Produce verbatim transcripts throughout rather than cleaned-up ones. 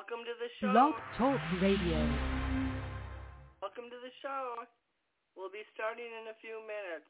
Welcome to the show. Blog Talk Radio. Welcome to the show. We'll be starting in a few minutes.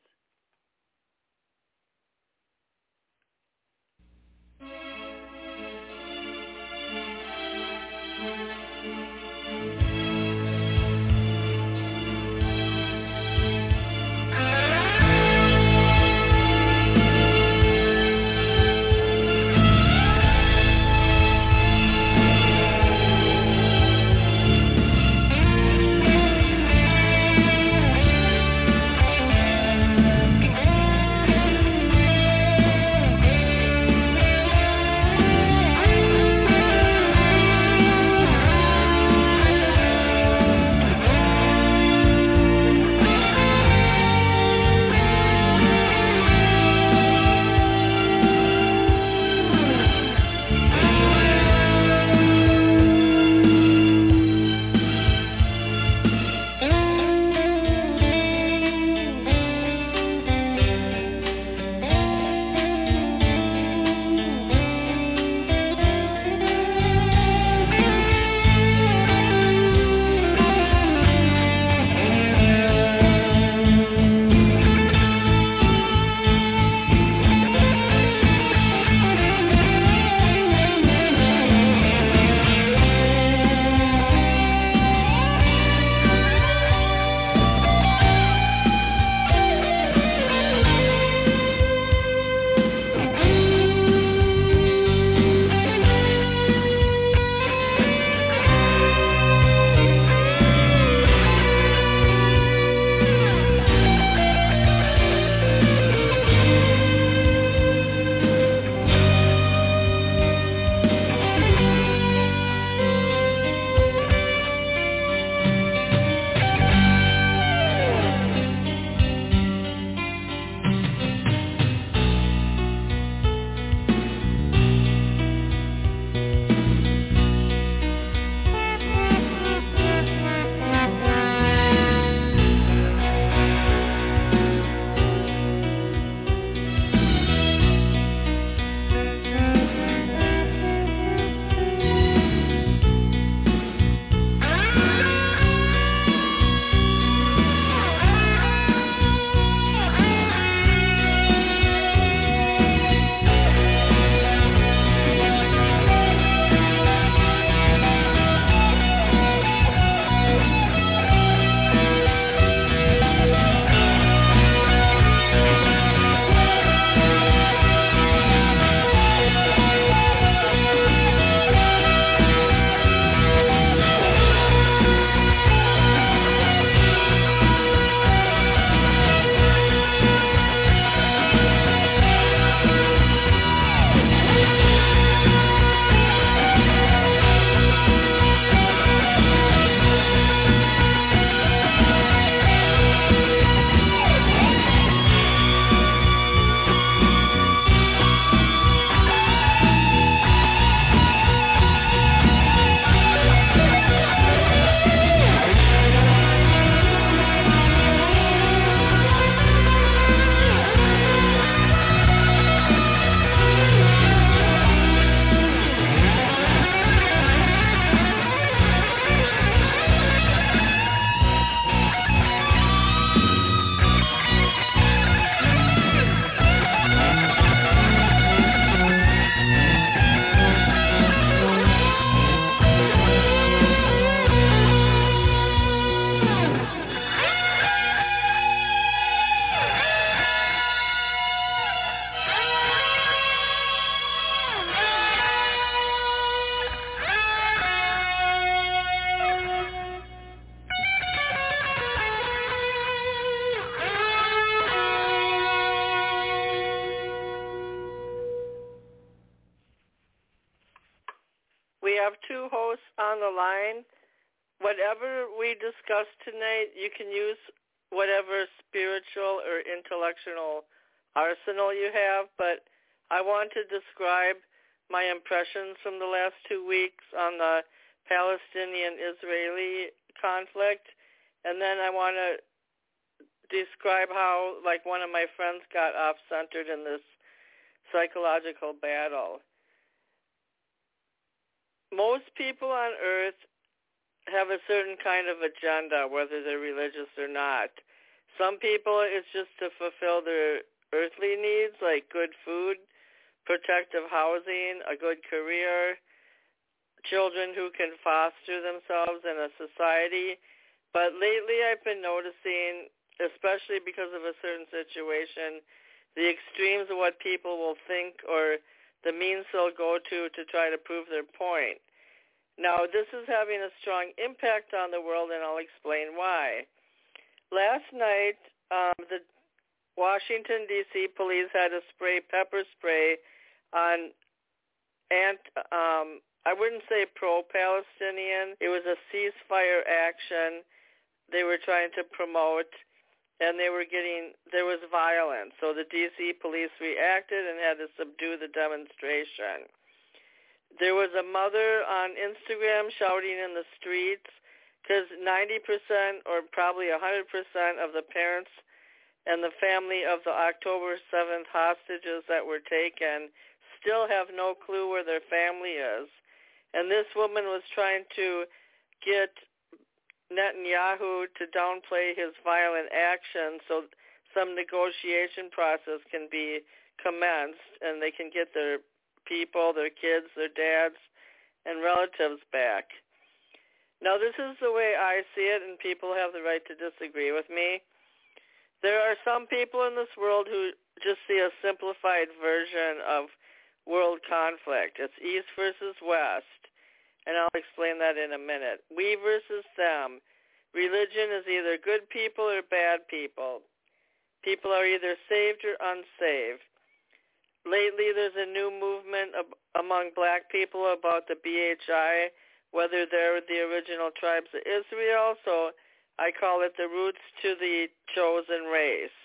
We have two hosts on the line. Whatever we discuss tonight, you can use whatever spiritual or intellectual arsenal you have, but I want to describe my impressions from the last two weeks on the Palestinian-Israeli conflict, and then I want to describe how, like, one of my friends got off-centered in this psychological battle. most people on Earth have a certain kind of agenda, whether they're religious or not. Some people, it's just to fulfill their earthly needs, like good food, protective housing, a good career, children who can foster themselves in a society. But lately I've been noticing, especially because of a certain situation, the extremes of what people will think or the means they'll go to to try to prove their point. Now, this is having a strong impact on the world, and I'll explain why. Last night, um, the Washington, D C police had to spray pepper spray on, and um, I wouldn't say pro-Palestinian. It was a ceasefire action they were trying to promote, and they were getting, there was violence. So the D C police reacted and had to subdue the demonstration. There was a mother on Instagram shouting in the streets because ninety percent or probably one hundred percent of the parents and the family of the October seventh hostages that were taken still have no clue where their family is. And this woman was trying to get Netanyahu to downplay his violent actions so some negotiation process can be commenced and they can get their people, their kids, their dads, and relatives back. Now, this is the way I see it, and people have the right to disagree with me. There are some people in this world who just see a simplified version of world conflict. It's East versus West, and I'll explain that in a minute. We versus them. Religion is either good people or bad people. People are either saved or unsaved. Lately, there's a new movement ab- among black people about the B H I, whether they're the original tribes of Israel, so I call it the roots to the chosen race.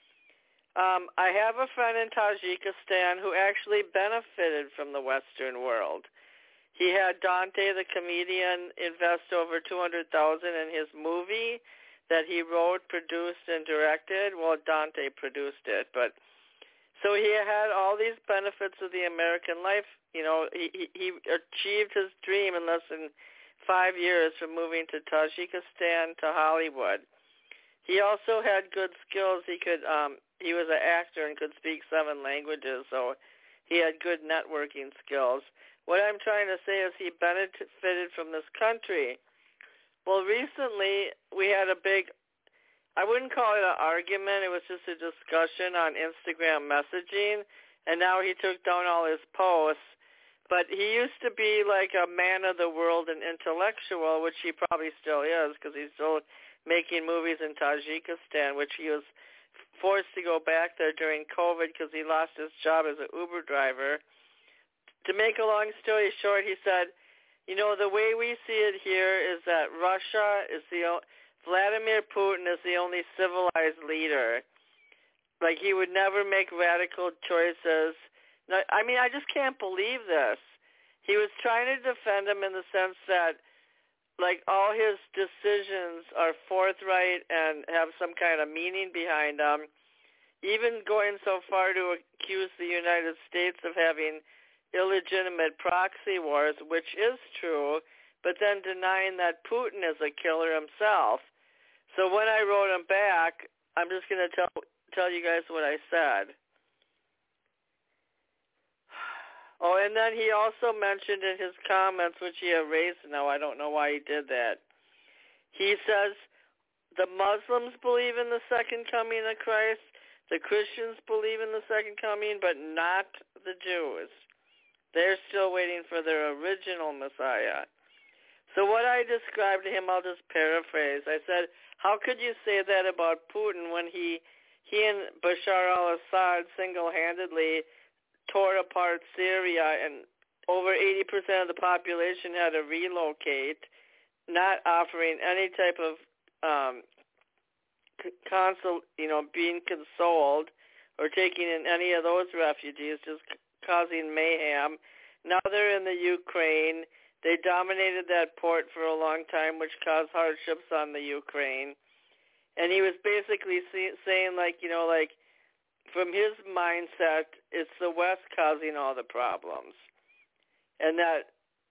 Um, I have a friend in Tajikistan who actually benefited from the Western world. He had Dante the comedian invest over two hundred thousand dollars in his movie that he wrote, produced, and directed. Well, Dante produced it, but so he had all these benefits of the American life. You know, he, he, he achieved his dream in less than five years from moving to Tajikistan to Hollywood. He also had good skills. He could, um, he was an actor and could speak seven languages, so he had good networking skills. What I'm trying to say is he benefited from this country. Well, recently we had a big, I wouldn't call it an argument. It was just a discussion on Instagram messaging, and now he took down all his posts. But he used to be like a man of the world and intellectual, which he probably still is because he's still making movies in Tajikistan, which he was forced to go back there during COVID because he lost his job as an Uber driver. To make a long story short, he said, you know, the way we see it here is that Russia is the Vladimir Putin is the only civilized leader. Like, he would never make radical choices. I mean, I just can't believe this. He was trying to defend him in the sense that, like, all his decisions are forthright and have some kind of meaning behind them, even going so far to accuse the United States of having illegitimate proxy wars, which is true, but then denying that Putin is a killer himself. So when I wrote him back, I'm just going to tell tell you guys what I said. Oh, and then he also mentioned in his comments, which he erased now, I don't know why he did that. He says the Muslims believe in the second coming of Christ, the Christians believe in the second coming, but not the Jews. They're still waiting for their original Messiah. So what I described to him, I'll just paraphrase. I said, how could you say that about Putin when he he and Bashar al-Assad single-handedly tore apart Syria and over eighty percent of the population had to relocate, not offering any type of um, consol, you know, being consoled or taking in any of those refugees, just causing mayhem. Now they're in the Ukraine. They dominated that port for a long time, which caused hardships on the Ukraine. And he was basically see, saying, like, you know, like, from his mindset, it's the West causing all the problems. And that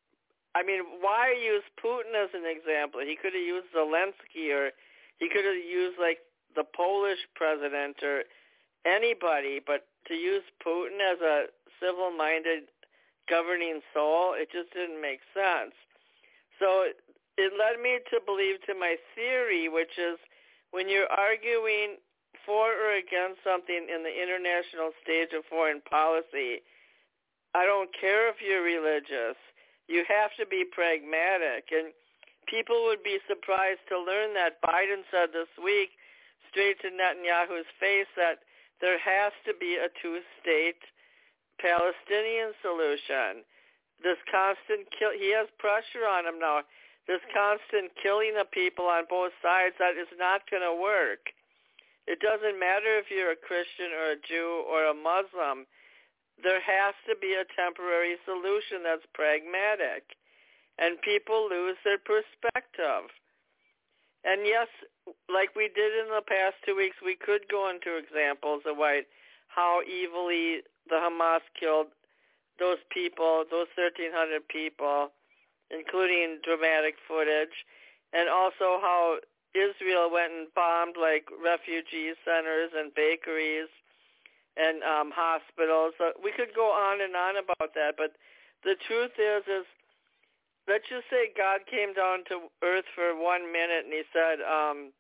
I mean, why use Putin as an example? He could have used Zelensky, or he could have used, like, the Polish president or anybody, but to use Putin as a civil-minded governing soul, it just didn't make sense. So it led me to believe to my theory, which is when you're arguing for or against something in the international stage of foreign policy, I don't care if you're religious. You have to be pragmatic. And people would be surprised to learn that Biden said this week, straight to Netanyahu's face, that there has to be a two-state Palestinian solution. This constant kill, he has pressure on him now. This constant killing of people on both sides, that is not going to work. It doesn't matter if you're a Christian or a Jew or a Muslim. There has to be a temporary solution that's pragmatic. And people lose their perspective. And yes, like we did in the past two weeks, we could go into examples of why, how evilly the Hamas killed those people, those thirteen hundred people, including dramatic footage, and also how Israel went and bombed like refugee centers and bakeries and um, hospitals. So we could go on and on about that, but the truth is, is let's just say God came down to earth for one minute and he said, um,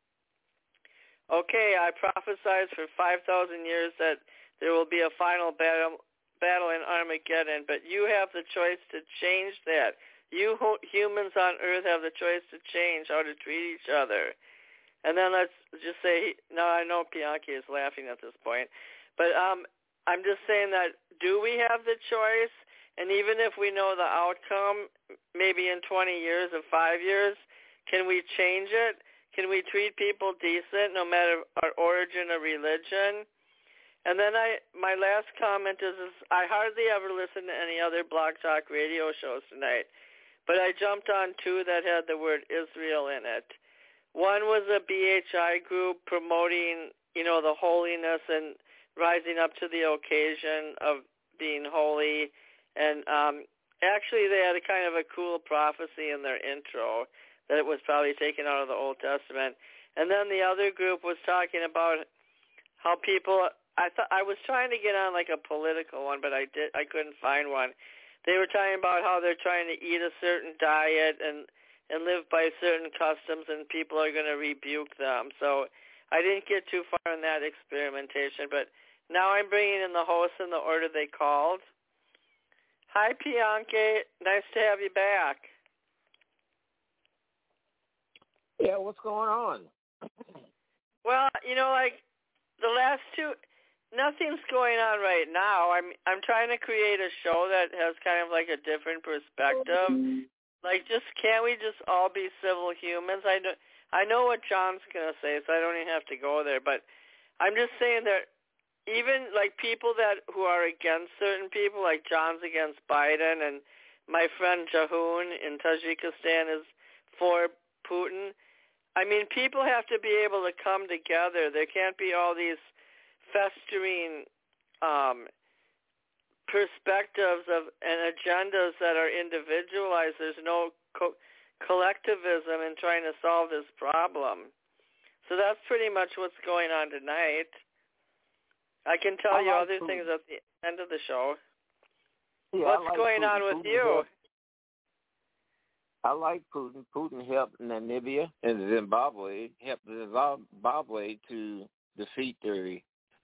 okay, I prophesied for five thousand years that there will be a final battle, battle in Armageddon, but you have the choice to change that. You humans on earth have the choice to change how to treat each other. And then let's just say, no, I know Bianchi is laughing at this point, but um, I'm just saying that do we have the choice? And even if we know the outcome, maybe in twenty years or five years, can we change it? Can we treat people decent no matter our origin or religion? And then I, my last comment is, is I hardly ever listen to any other Blog Talk radio shows tonight, but I jumped on two that had the word Israel in it. One was a B H I group promoting, you know, the holiness and rising up to the occasion of being holy. And um, actually they had a kind of a cool prophecy in their intro that it was probably taken out of the Old Testament. And then the other group was talking about how people, I thought I was trying to get on like a political one, but I did I couldn't find one. They were talking about how they're trying to eat a certain diet and and live by certain customs, and people are going to rebuke them. So I didn't get too far in that experimentation, but now I'm bringing in the hosts in the order they called. Hi, Bianchi. Nice to have you back. Yeah, what's going on? Well, you know, like the last two, nothing's going on right now. I'm I'm trying to create a show that has kind of like a different perspective. Like, just can't we just all be civil humans? I know I know what John's gonna say, so I don't even have to go there. But I'm just saying that even like people that who are against certain people, like John's against Biden, and my friend Jahoon in Tajikistan is for Putin. I mean, people have to be able to come together. There can't be all these festering um, perspectives of and agendas that are individualized. There's no co- collectivism in trying to solve this problem. So that's pretty much what's going on tonight. I can tell I you like other Putin. things at the end of the show. Yeah, What's I like going Putin. on with Putin you? helped. I like Putin. Putin helped Namibia and Zimbabwe, helped Zimbabwe to defeat the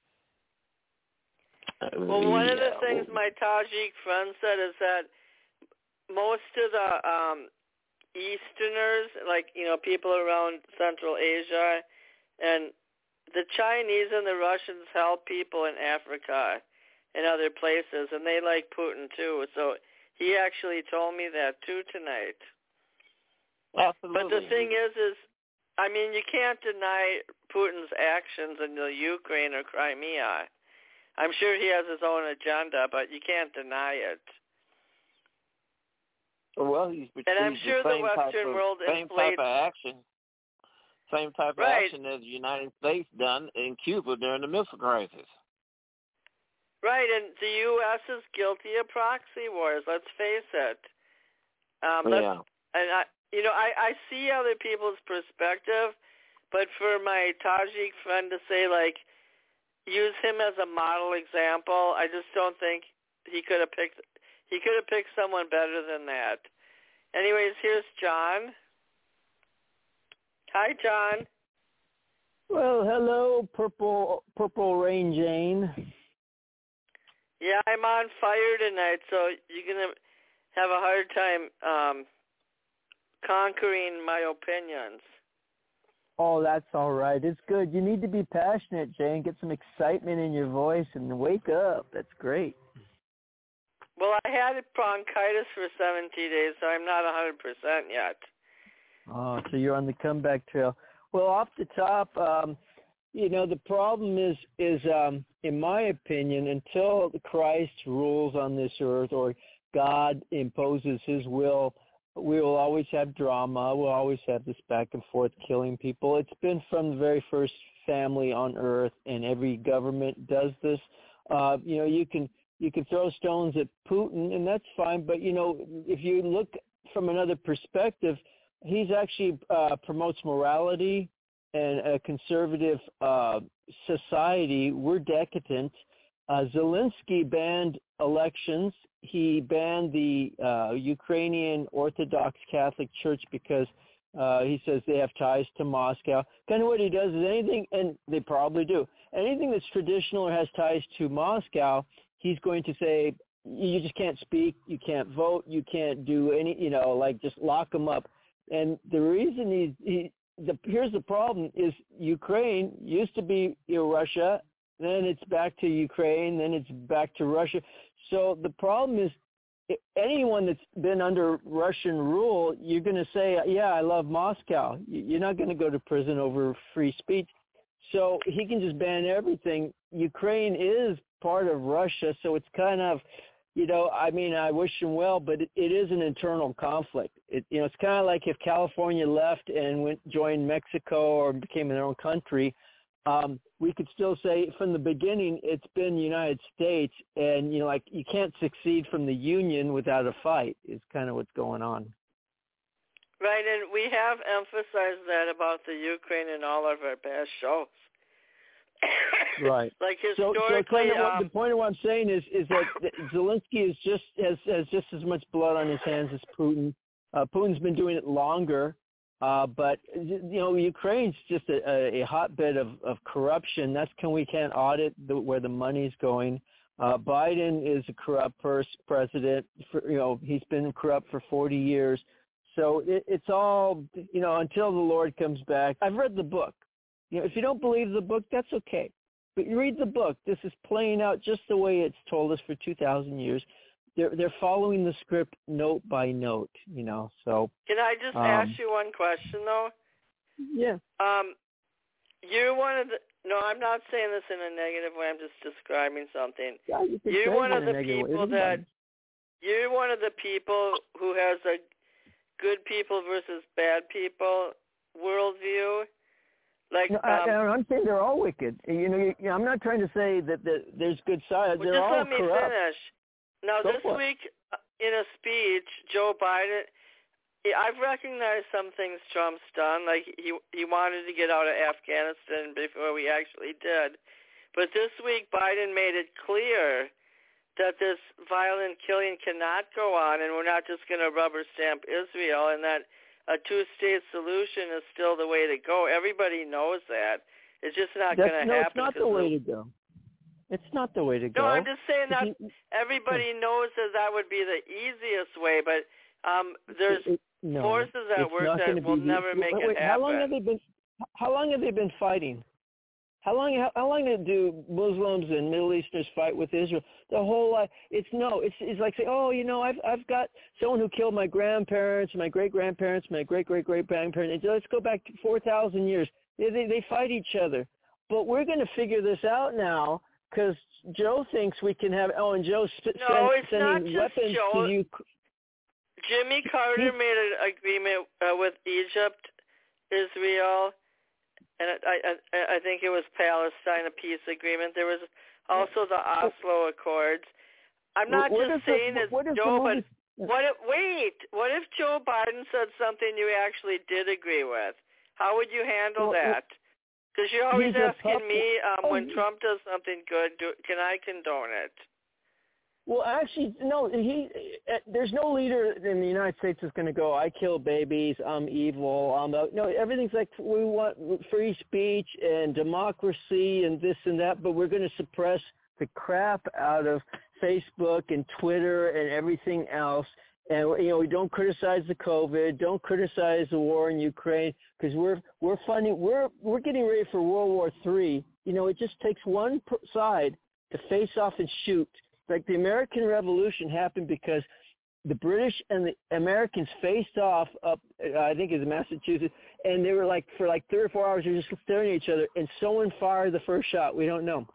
Well, the, one of the uh, things my Tajik friend said is that most of the um, Easterners, like, you know, people around Central Asia, and the Chinese and the Russians help people in Africa and other places, and they like Putin too. So he actually told me that too tonight. Absolutely. But the thing is, is, I mean, you can't deny Putin's actions in the Ukraine or Crimea. I'm sure he has his own agenda, but you can't deny it. Well, he's And I'm sure the, the same Western type of, world same inflates. type of action, same type of Right. action as the United States done in Cuba during the missile crisis. Right, and the U S is guilty of proxy wars, let's face it. Um, yeah. And I, you know, I, I see other people's perspective, but for my Tajik friend to say, like, use him as a model example, I just don't think he could have picked, he could have picked someone better than that. Anyways, here's John. Hi, John. Well, hello, Purple Purple Rain Jane. Yeah, I'm on fire tonight, so you're going to have a hard time um, conquering my opinions. Oh, that's all right. It's good. You need to be passionate, Jane. Get some excitement in your voice and wake up. That's great. Well, I had bronchitis for seventy days, so I'm not one hundred percent yet. Oh, so you're on the comeback trail. Well, off the top, um, you know, the problem is, is um, in my opinion, until Christ rules on this earth or God imposes his will, we will always have drama. We'll always have this back and forth killing people. It's been from the very first family on earth, and every government does this. Uh, you know, you can you can throw stones at Putin, and that's fine. But, you know, if you look from another perspective, he's actually uh, promotes morality and a conservative uh, society. We're decadent. Uh, Zelensky banned elections. He banned the uh, Ukrainian Orthodox Catholic Church because uh, he says they have ties to Moscow. Kind of what he does is anything, and they probably do, anything that's traditional or has ties to Moscow, he's going to say, you just can't speak, you can't vote, you can't do any, you know, like just lock them up. And the reason he's, he, the, here's the problem is Ukraine used to be, you know, Russia, then it's back to Ukraine, then it's back to Russia. So the problem is anyone that's been under Russian rule, you're going to say, yeah, I love Moscow. You're not going to go to prison over free speech. So he can just ban everything. Ukraine is part of Russia, so it's kind of, you know, I mean, I wish him well, but it, it is an internal conflict. It, you know, it's kind of like if California left and went joined Mexico or became their own country, um, we could still say from the beginning it's been the United States, and, you know, like you can't succeed from the Union without a fight is kind of what's going on. Right, and we have emphasized that about the Ukraine in all of our past shows. Right. Like historically, so, so kind of what, um, the point of what I'm saying is is that Zelensky is just has, has just as much blood on his hands as Putin. Uh, Putin's been doing it longer, uh, but you know Ukraine's just a, a hotbed of, of corruption. That's can we can't audit the, where the money's going. Uh, Biden is a corrupt pers- president. For, you know he's been corrupt for forty years. So it, it's all you know until the Lord comes back. I've read the book. You know, if you don't believe the book, that's okay. But you read the book. This is playing out just the way it's told us for two thousand years. They're they're following the script note by note, you know. So can I just um, ask you one question, though? Yeah. Um, you're one of the. No, I'm not saying this in a negative way. I'm just describing something. Yeah, you can you're say one it of in a the negative people way. that. You're one of the people who has a good people versus bad people worldview. Like, no, um, I, I'm saying they're all wicked. You know, you, you know, I'm not trying to say that, that there's good sides. Well, they're just all let me corrupt. finish. Now, Go this for it. week in a speech, Joe Biden, I've recognized some things Trump's done. Like he he wanted to get out of Afghanistan before we actually did. But this week, Biden made it clear that this violent killing cannot go on, and we're not just going to rubber stamp Israel, and that a two-state solution is still the way to go. Everybody knows that. It's just not going to no, happen. No, it's not the way to go. It's not the way to go. No, I'm just saying that you, everybody knows that that would be the easiest way, but um, there's it, it, no, forces at work that will never the, make wait, it happen. How long have they been? How long have they been fighting? How long? How, how long do Muslims and Middle Easterners fight with Israel? The whole life. It's no. It's it's like saying, oh, you know, I've I've got someone who killed my grandparents, my great grandparents, my great great great grandparents. Let's go back four thousand years. They, they they fight each other, but we're going to figure this out now because Joe thinks we can have. Oh, and Joe's sp- no, it's sending not just weapons Joe. to you. Jimmy Carter he, made an agreement uh, with Egypt, Israel. And I, I, I think it was Palestine, a peace agreement. There was also the Oslo Accords. I'm not what just the, saying it's what Joe, but What if, wait, what if Joe Biden said something you actually did agree with? How would you handle well, that? Because you're always asking pup- me um, oh, when Trump does something good, do, can I condone it? Well, actually, no. He uh, there's no leader in the United States that's going to go, I kill babies, I'm evil. I'm uh, no. Everything's like we want free speech and democracy and this and that, but we're going to suppress the crap out of Facebook and Twitter and everything else. And you know, we don't criticize the COVID, don't criticize the war in Ukraine, because we're we're funding, we're we're getting ready for World War Three. You know, it just takes one side to face off and shoot. Like the American Revolution happened because the British and the Americans faced off up, I think it's Massachusetts, and they were like, for like three or four hours, they were just staring at each other, and someone fired the first shot. We don't know.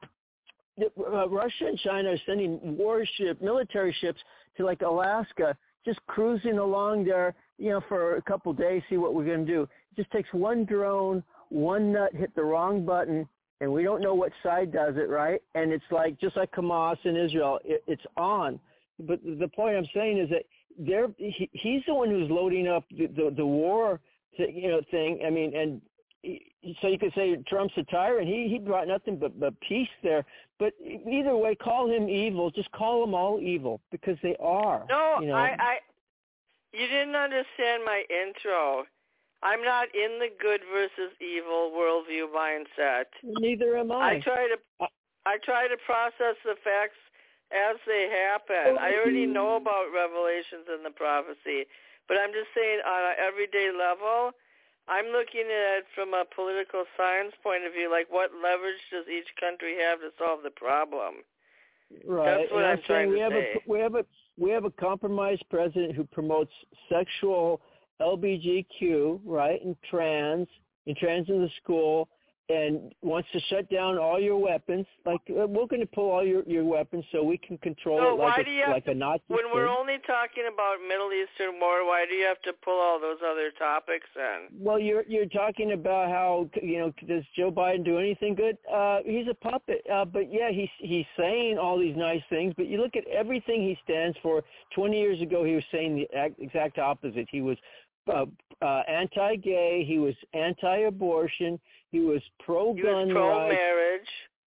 Uh, Russia and China are sending warship, military ships to like Alaska, just cruising along there, you know, for a couple of days, see what we're going to do. It just takes one drone, one nut hit the wrong button, and we don't know what side does it, right? And it's like, just like Hamas in Israel, it, it's on. But the point I'm saying is that they're, he, he's the one who's loading up the, the, the war, th- you know, thing. I mean, and he, so you could say Trump's a tyrant. He he brought nothing but, but peace there. But either way, call him evil. Just call them all evil, because they are. No, you know? I, I, you didn't understand my intro. I'm not in the good versus evil worldview mindset. Neither am I. I try to I try to process the facts as they happen. I already know about revelations and the prophecy, but I'm just saying on an everyday level, I'm looking at it from a political science point of view, like what leverage does each country have to solve the problem? Right. That's what and I'm, I'm trying saying we to have say. a we have a we have a compromised president who promotes sexual L G B T Q, right, and trans, and trans in the school, and wants to shut down all your weapons. Like, we're going to pull all your, your weapons so we can control So it like why a, do you have like to, a Nazi when state. we're only talking about Middle Eastern war, why do you have to pull all those other topics in? Well, you're you're talking about how, you know, does Joe Biden do anything good? Uh, he's a puppet, uh, but yeah, he's he's saying all these nice things. But you look at everything he stands for. Twenty years ago, he was saying the exact opposite. He was uh, uh, anti-gay. He was anti-abortion. He was pro-gun He was pro-marriage.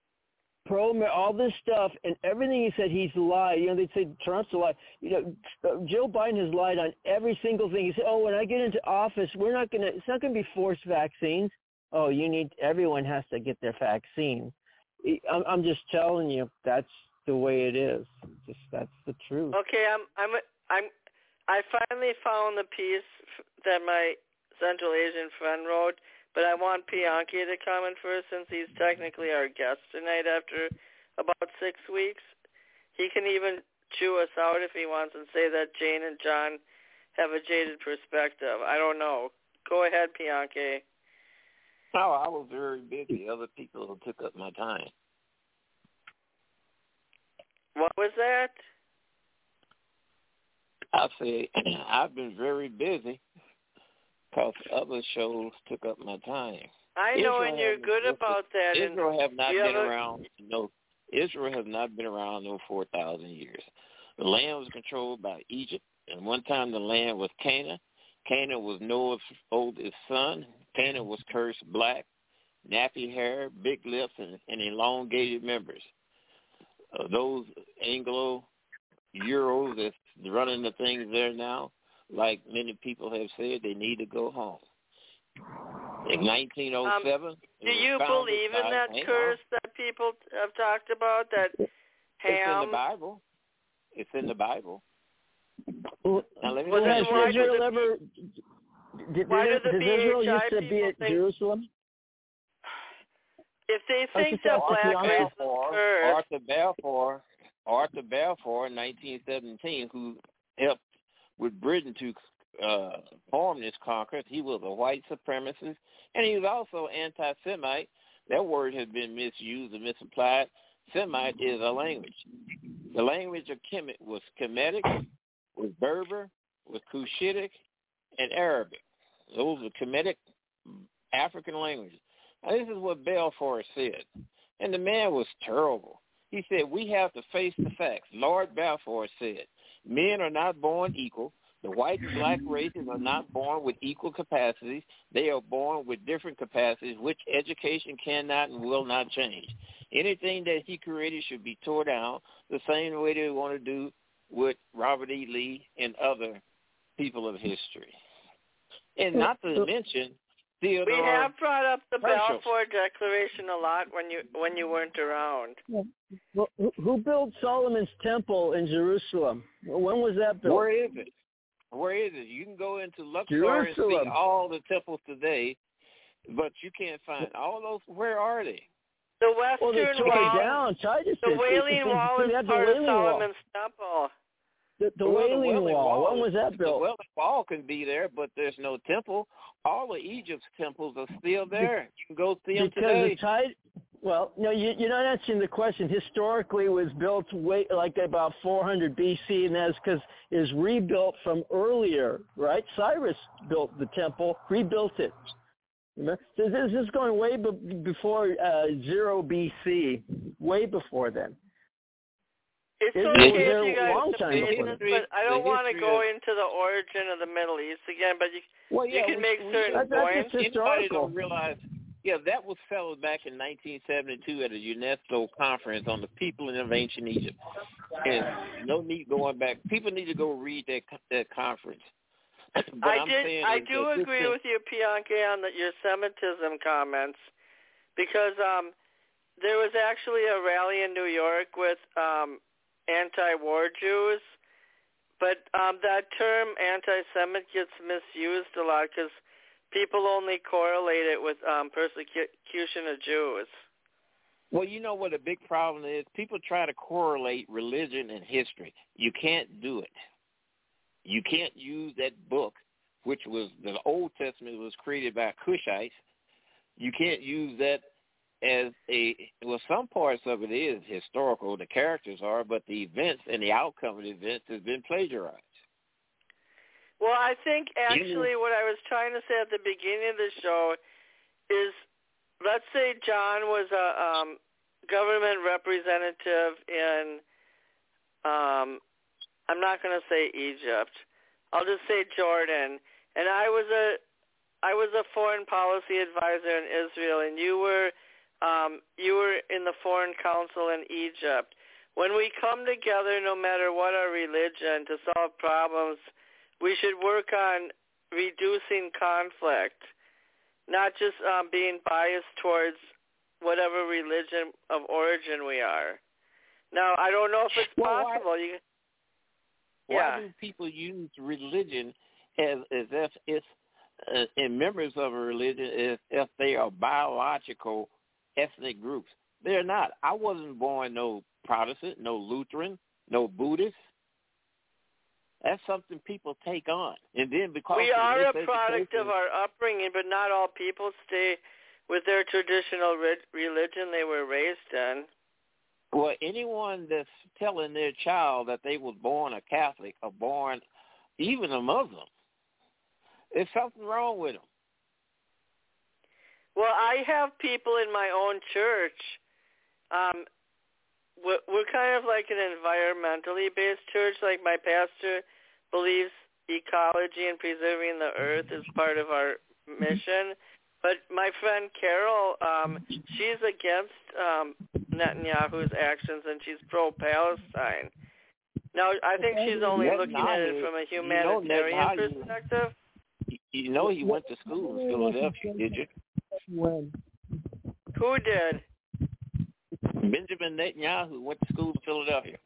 Pro, all this stuff, and everything he said, he's lied. You know, they say Trump's a lie. You know, Joe Biden has lied on every single thing. He said, "Oh, when I get into office, we're not gonna. It's not gonna be forced vaccines. Oh, you need. Everyone has to get their vaccine." I'm, I'm just telling you, that's the way it is. Just that's the truth. Okay, I'm, I'm, I'm. I finally found the piece that my Central Asian friend wrote. But I want Bianchi to comment first, since he's technically our guest tonight after about six weeks. He can even chew us out if he wants and say that Jane and John have a jaded perspective. I don't know. Go ahead, Bianchi. Oh, I was very busy. Other people took up my time. What was that? I say I've been very busy because other shows took up my time. I know, Israel and you're good about that. Israel and have not been have a, around. No, Israel has not been around no four thousand years. The land was controlled by Egypt, and one time the land was Canaan. Canaan was Noah's oldest son. Canaan was cursed black, nappy hair, big lips, and, and elongated members. Uh, those Anglo Euros that's running the things there now, like many people have said, they need to go home. In nineteen oh seven, um, do you believe in that curse on. that people have talked about? That Ham? It's in the Bible. It's in the Bible. Well, now, let me well, has why Israel the, ever? Did, why did, do the does B H I Israel used to be at think, Jerusalem? If they think that black race is cursed, Arthur Balfour, Arthur Balfour in nineteen seventeen, who helped with Britain to uh, form this conquest, he was a white supremacist, and he was also anti-Semite. That word has been misused and misapplied. Semite is a language. The language of Kemet was Kemetic, was Berber, was Cushitic, and Arabic. Those were Kemetic African languages. Now, this is what Balfour said, and the man was terrible. He said, we have to face the facts. Lord Balfour said, Men are not born equal. The white and black races are not born with equal capacities. They are born with different capacities, which education cannot and will not change. Anything that he created should be tore down the same way they want to do with Robert E. Lee and other people of history. And not to mention Theodore. We have brought up the Herschel. Balfour Declaration a lot when you when you weren't around. Well, who, who built Solomon's Temple in Jerusalem? When was that built? Where is it? Where is it? You can go into Luxor and see all the temples today, but you can't find all those. Where are they? The Western well, they took Wall. it down. Titus the did. Wailing they, Wall they, is they part of Wailing Solomon's Wall. Temple. The, the, well, Wailing, the Wailing Wall. Wall. When was that built? The Wailing Wall can be there, but there's no temple. All of Egypt's temples are still there. You can go see them because today. The tide, well, no, you, you're not answering the question. Historically, it was built way, like about four hundred B C, and that's because it was rebuilt from earlier, right? Cyrus built the temple, rebuilt it. Remember? So this is going way be- before uh, zero B C, way before then. It's It okay was there if you a guys long have time business, before. but I don't want to history go of- into the origin of the Middle East again, but you, Well, yeah, you can we- make we- certain That- that's points. just Anybody historical. don't realize, yeah, that was settled back in nineteen seventy-two at a UNESCO conference on the people of ancient Egypt. And no need going back. People need to go read that that conference. But I I'm did. saying I is do that this agree thing- with you, Bianca, on the, your Semitism comments, because um, there was actually a rally in New York with um, anti-war Jews, but um, that term anti-Semit gets misused a lot because people only correlate it with um, persecution of Jews. Well, you know what a big problem is? People try to correlate religion and history. You can't do it. You can't use that book, which was the Old Testament was created by Cushites. You can't use that as a, well, some parts of it is historical, the characters are, but the events and the outcome of the events has been plagiarized. Well, I think actually what I was trying to say at the beginning of the show is, let's say John was a um, government representative in, um, I'm not going to say Egypt, I'll just say Jordan, and I was a, I was a foreign policy advisor in Israel, and you were, um, you were in the Foreign Council in Egypt. When we come together, no matter what our religion, to solve problems, we should work on reducing conflict, not just um, being biased towards whatever religion of origin we are. Now, I don't know if it's Well, possible. why, you, why yeah. do people use religion as as if it's uh, and members of a religion as if they are biological ethnic groups? They're not. I wasn't born no Protestant, no Lutheran, no Buddhist. That's something people take on. And then because we of are this a product education- of our upbringing, but not all people stay with their traditional re- religion they were raised in. Well, anyone that's telling their child that they was born a Catholic or born even a Muslim, there's something wrong with them. Well, I have people in my own church. Um, we're, we're kind of like an environmentally based church. Like my pastor believes ecology and preserving the earth is part of our mission. But my friend Carol, um, she's against um, Netanyahu's actions, and she's pro-Palestine. Now, I think she's only looking at it from a humanitarian you know, perspective. You know he went to school in Philadelphia, did you? When? Who did? Benjamin Netanyahu went to school in Philadelphia.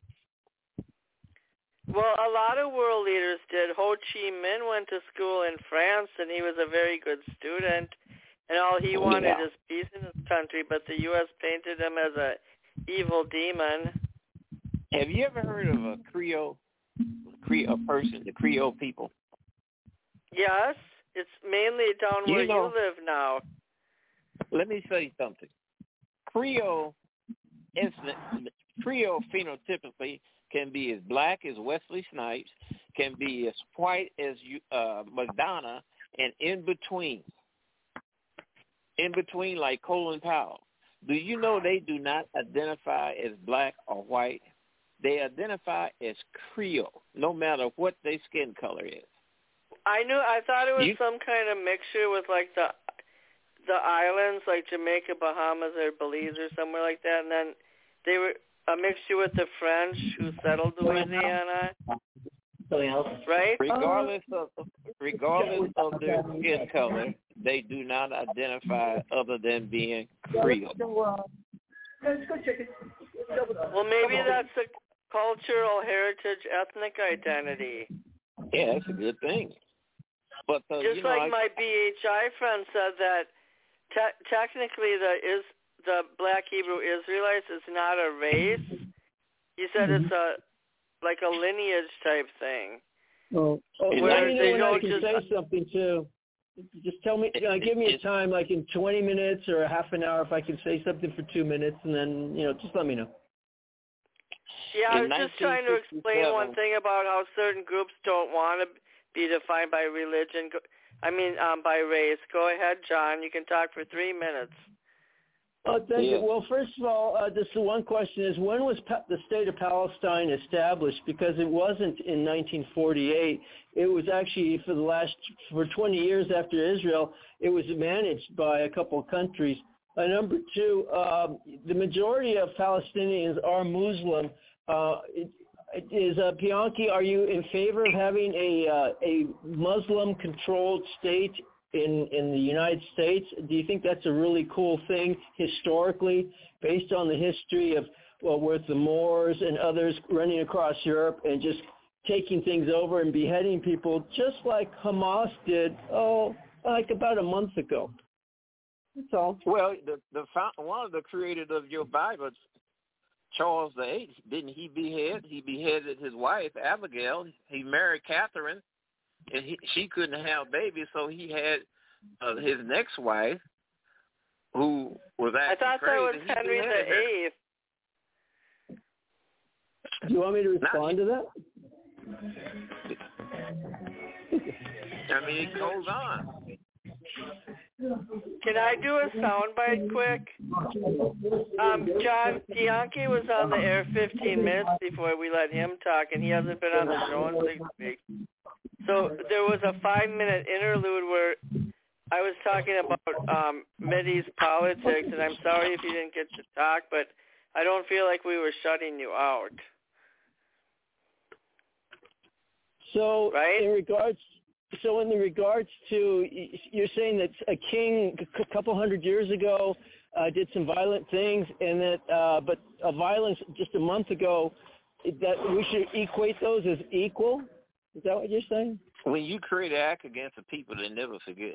Well, a lot of world leaders did. Ho Chi Minh went to school in France, and he was a very good student. And all he wanted Yeah. is peace in his country, but the U S painted him as a evil demon. Have you ever heard of a Creole, Creole person, the Creole people? Yes, it's mainly down You where know- you live now. Let me say something. Creole, is, Creole phenotypically can be as black as Wesley Snipes, can be as white as uh, Madonna, and in between. In between, like Colin Powell. Do you know they do not identify as black or white? they identify as Creole, no matter what their skin color is. I knew. I thought it was you, some kind of mixture with like the the islands, like Jamaica, Bahamas, or Belize, or somewhere like that, and then they were a mixture with the French who settled Louisiana. Something else, right? Regardless of regardless of their skin color, they do not identify other than being Creole. Well, maybe that's a cultural heritage, ethnic identity. Yeah, that's a good thing. But uh, just you know, like I, my B H I friend said that te- technically the is the Black Hebrew Israelites is not a race. He said mm-hmm. it's a like a lineage type thing. Oh, oh where let me they know when I don't can just say something too. Just tell me, uh, give me a time, like in twenty minutes or a half an hour, if I can say something for two minutes, and then you know, just let me know. Yeah, I was just trying to explain one thing about how certain groups don't want to be defined by religion. I mean, um, by race. Go ahead, John. You can talk for three minutes. Oh, thank yeah. you. Well, first of all, uh, this the one question is, when was pa- the state of Palestine established? Because it wasn't in nineteen forty-eight. It was actually for the last, for twenty years after Israel, it was managed by a couple of countries. Uh, number two, uh, the majority of Palestinians are Muslim. Uh, it, is uh, Bianchi, are you in favor of having a uh, a Muslim-controlled state in in the United States? Do you think that's a really cool thing historically, based on the history of, well, with the Moors and others running across Europe and just taking things over and beheading people, just like Hamas did, oh, like about a month ago? That's all. Well, the the one of the creators of your Bible, Charles the Eighth, didn't he behead? He beheaded his wife, Abigail. He married Catherine, and he, she couldn't have babies, so he had uh, his next wife, who was actually I thought crazy. that was Henry the Eighth. Do you want me to respond to that? I mean, it goes on. Can I do a soundbite quick? Um, John Bianchi was on the air fifteen minutes before we let him talk, and he hasn't been on the show in six weeks. So there was a five-minute interlude where I was talking about um, Mideast politics, and I'm sorry if you didn't get to talk, but I don't feel like we were shutting you out. So right? in regards, so in the regards to, you're saying that a king a couple hundred years ago uh, did some violent things, and that, uh, but a violence just a month ago, that we should equate those as equal? Is that what you're saying? When you create an act against the people, they never forget.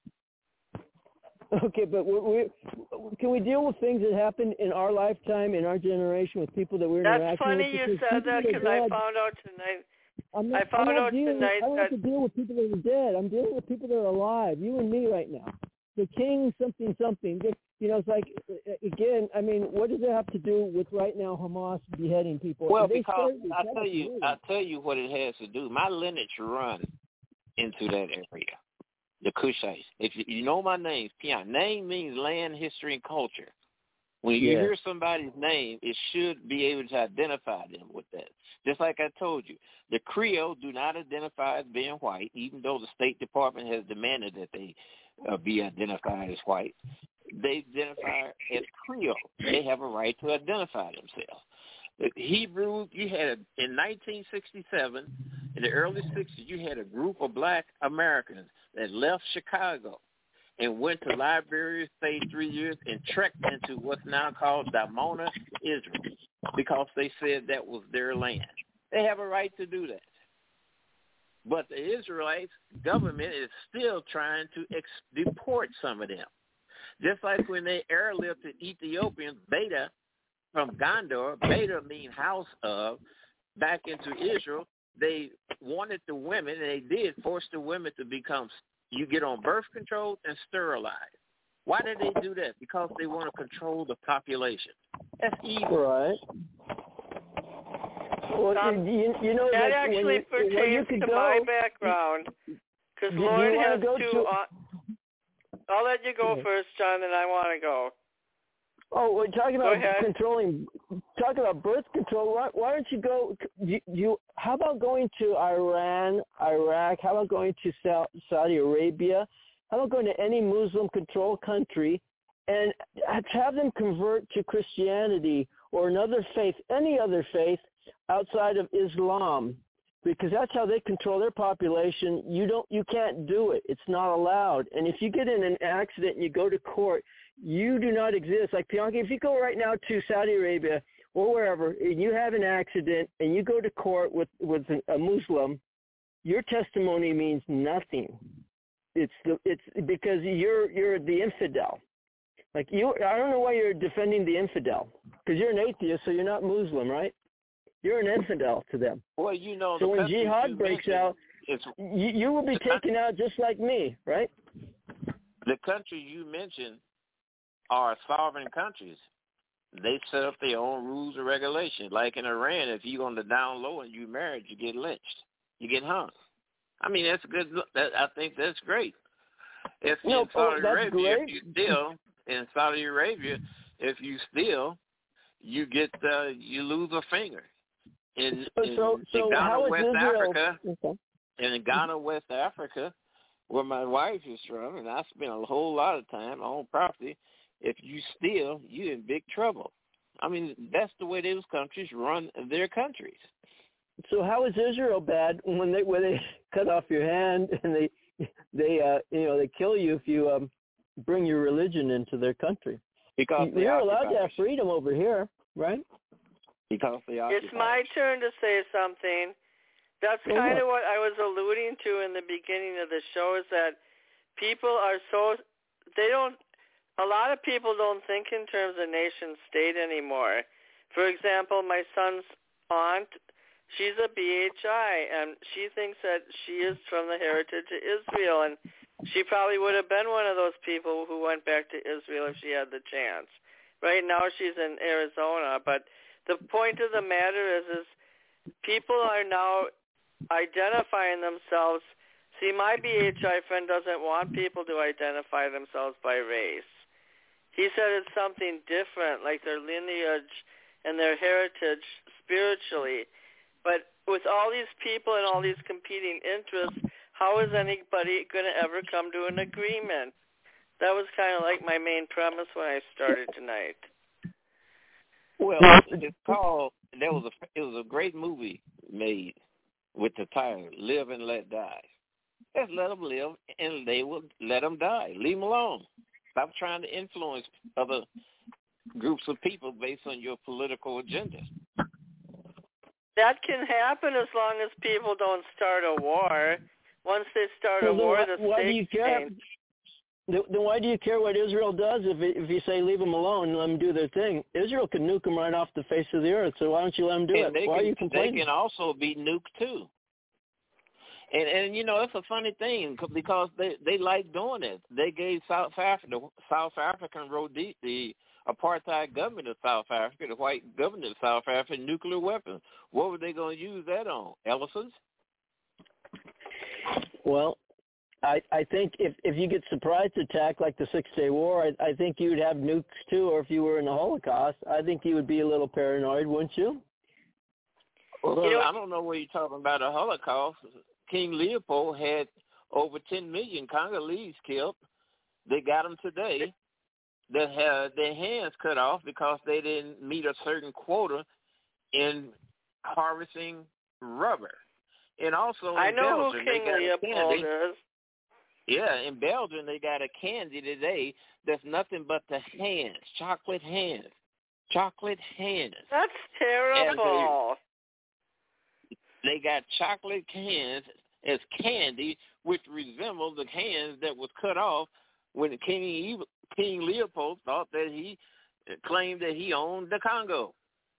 Okay, but we, we, can we deal with things that happened in our lifetime, in our generation, with people that we're That's interacting with? That's funny you said that, because I found out tonight. I'm not, I found I'm not out dealing tonight with, I don't that have to deal with people that are dead. I'm dealing with people that are alive. You and me right now. The king, something, something. You know, it's like, again, I mean, what does it have to do with right now Hamas beheading people? Well, because I tell you, I tell you what it has to do. My lineage run into that area, the Cushites. If you, you know my name, Pian. Name means land, history, and culture. When you yeah. hear somebody's name, it should be able to identify them with that. Just like I told you, the Creole do not identify as being white, even though the State Department has demanded that they uh, be identified as white. They identify as Creole. They have a right to identify themselves. The Hebrew, you had a, in nineteen sixty-seven, in the early sixties, you had a group of black Americans that left Chicago and went to Liberia, stayed three years, and trekked into what's now called Dimona, Israel, because they said that was their land. They have a right to do that. But the Israelite government is still trying to ex- deport some of them. Just like when they airlifted Ethiopians, Beta, from Gondor, Beta means house of, back into Israel, they wanted the women, and they did force the women to become, you get on birth control and sterilized. Why did they do that? Because they want to control the population. That's evil. Right. Well, um, you, you know that that actually you, pertains to go, my background, because Lauren has two. To... On, I'll let you go first, John, and I want to go. Oh, we're talking about controlling. Talking about birth control. Why, why don't you go? You, you. How about going to Iran, Iraq? How about going to Saudi Arabia? How about going to any Muslim-controlled country and have them convert to Christianity or another faith, any other faith outside of Islam? Because that's how they control their population. You don't. You can't do it. It's not allowed. And if you get in an accident and you go to court, you do not exist. Like Bianca, if you go right now to Saudi Arabia or wherever, and you have an accident and you go to court with, with a Muslim, your testimony means nothing. It's the it's because you're you're the infidel. Like you, I don't know why you're defending the infidel, because you're an atheist, so you're not Muslim, right? You're an infidel to them. Well, you know, so when jihad breaks out, you, you will be taken out just like me, right? The countries you mentioned are sovereign countries. They set up their own rules and regulations. Like in Iran, if you're on the down low and you married, you get lynched. You get hung. I mean, that's good. That, I think that's great. If no, in Saudi oh, Arabia, great. if you steal, in Saudi Arabia, if you steal, you get uh, you lose a finger. In, so, in, so, so in Ghana, how is West Israel? Africa, Okay. in Ghana, West Africa, where my wife is from, and I spent a whole lot of time on property. If you steal, you're in big trouble. I mean, that's the way those countries run their countries. So how is Israel bad when they when they cut off your hand and they they uh, you know they kill you if you um, bring your religion into their country? Because you're allowed to have freedom over here, right? Because they are. It's my turn to say something. That's Go kind ahead. of what I was alluding to in the beginning of the show, is that people are so, they don't, a lot of people don't think in terms of nation state anymore. For example, my son's aunt, she's a B H I, and she thinks that she is from the heritage of Israel, and she probably would have been one of those people who went back to Israel if she had the chance. Right now she's in Arizona, but the point of the matter is, is people are now identifying themselves. See, my B H I friend doesn't want people to identify themselves by race. He said it's something different, like their lineage and their heritage spiritually. But with all these people and all these competing interests, how is anybody going to ever come to an agreement? That was kind of like my main premise when I started tonight. Well, it's called. There was a. It was a great movie made with the title "Live and Let Die." Just let them live, and they will let them die. Leave them alone. Stop trying to influence other groups of people based on your political agenda. That can happen as long as people don't start a war. Once they start well, a war, why, the why do you care? change. Then why do you care what Israel does if if you say leave them alone and let them do their thing? Israel can nuke them right off the face of the earth, so why don't you let them do and it? Why can, are you complaining? They can also be nuked too. And and you know, it's a funny thing because they they like doing it. They gave South Africa, the South African Rhodesia, the apartheid government of South Africa, the white government of South Africa, nuclear weapons. What were they going to use that on? Elephants? Well, I, I think if, if you get surprise attack like the Six-Day War, I, I think you'd have nukes too, or if you were in the Holocaust, I think you would be a little paranoid, wouldn't you? Well, you know, I don't know what you're talking about, a Holocaust. King Leopold had over ten million Congolese killed. They got them today that had their hands cut off because they didn't meet a certain quota in harvesting rubber. And also in I know Belgium, who King they got Leopold a candy. is. Yeah, in Belgium, they got a candy today that's nothing but the hands, chocolate hands, chocolate hands. That's terrible. They, they got chocolate hands as candy, which resemble the hands that was cut off when King King Leopold thought that he claimed that he owned the Congo.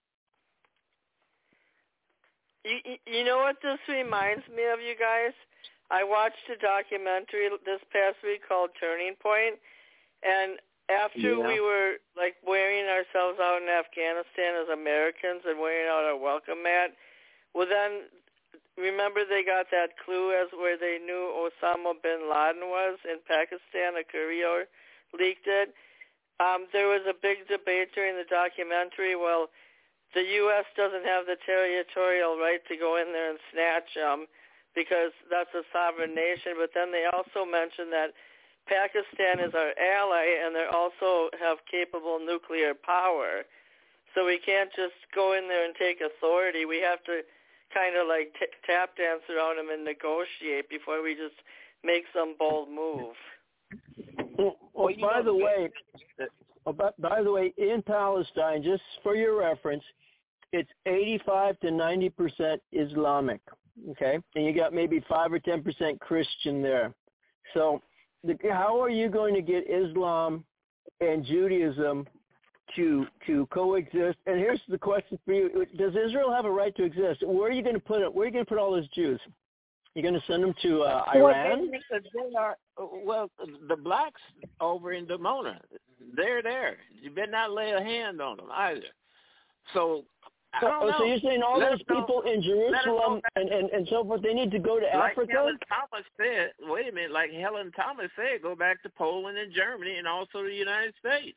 You, you know what this reminds me of, you guys? I watched a documentary this past week called Turning Point, and after yeah. we were like wearing ourselves out in Afghanistan as Americans and wearing out our welcome mat, well then, remember they got that clue as where they knew Osama bin Laden was in Pakistan, a courier leaked it, Um, there was a big debate during the documentary. Well, the U S doesn't have the territorial right to go in there and snatch them because that's a sovereign nation. But then they also mentioned that Pakistan is our ally, and they also have capable nuclear power. So we can't just go in there and take authority. We have to kind of like t- tap dance around them and negotiate before we just make some bold move. Well, well by the way, oh, by, by the way, in Palestine, just for your reference, it's eighty-five to ninety percent Islamic, okay? And you got maybe five or ten percent Christian there. So the, how are you going to get Islam and Judaism to to coexist? And here's the question for you: does Israel have a right to exist? Where are you going to put it? Where are you going to put all those Jews? You're going to send them to uh, Iran? Well, they are, well, the blacks over in Dimona, they're there. You better not lay a hand on them either. So, I don't oh, know. So you're saying all Let those people know. in Jerusalem and, and, and so forth, they need to go to like Africa? Helen Thomas said, wait a minute, like Helen Thomas said, go back to Poland and Germany and also the United States.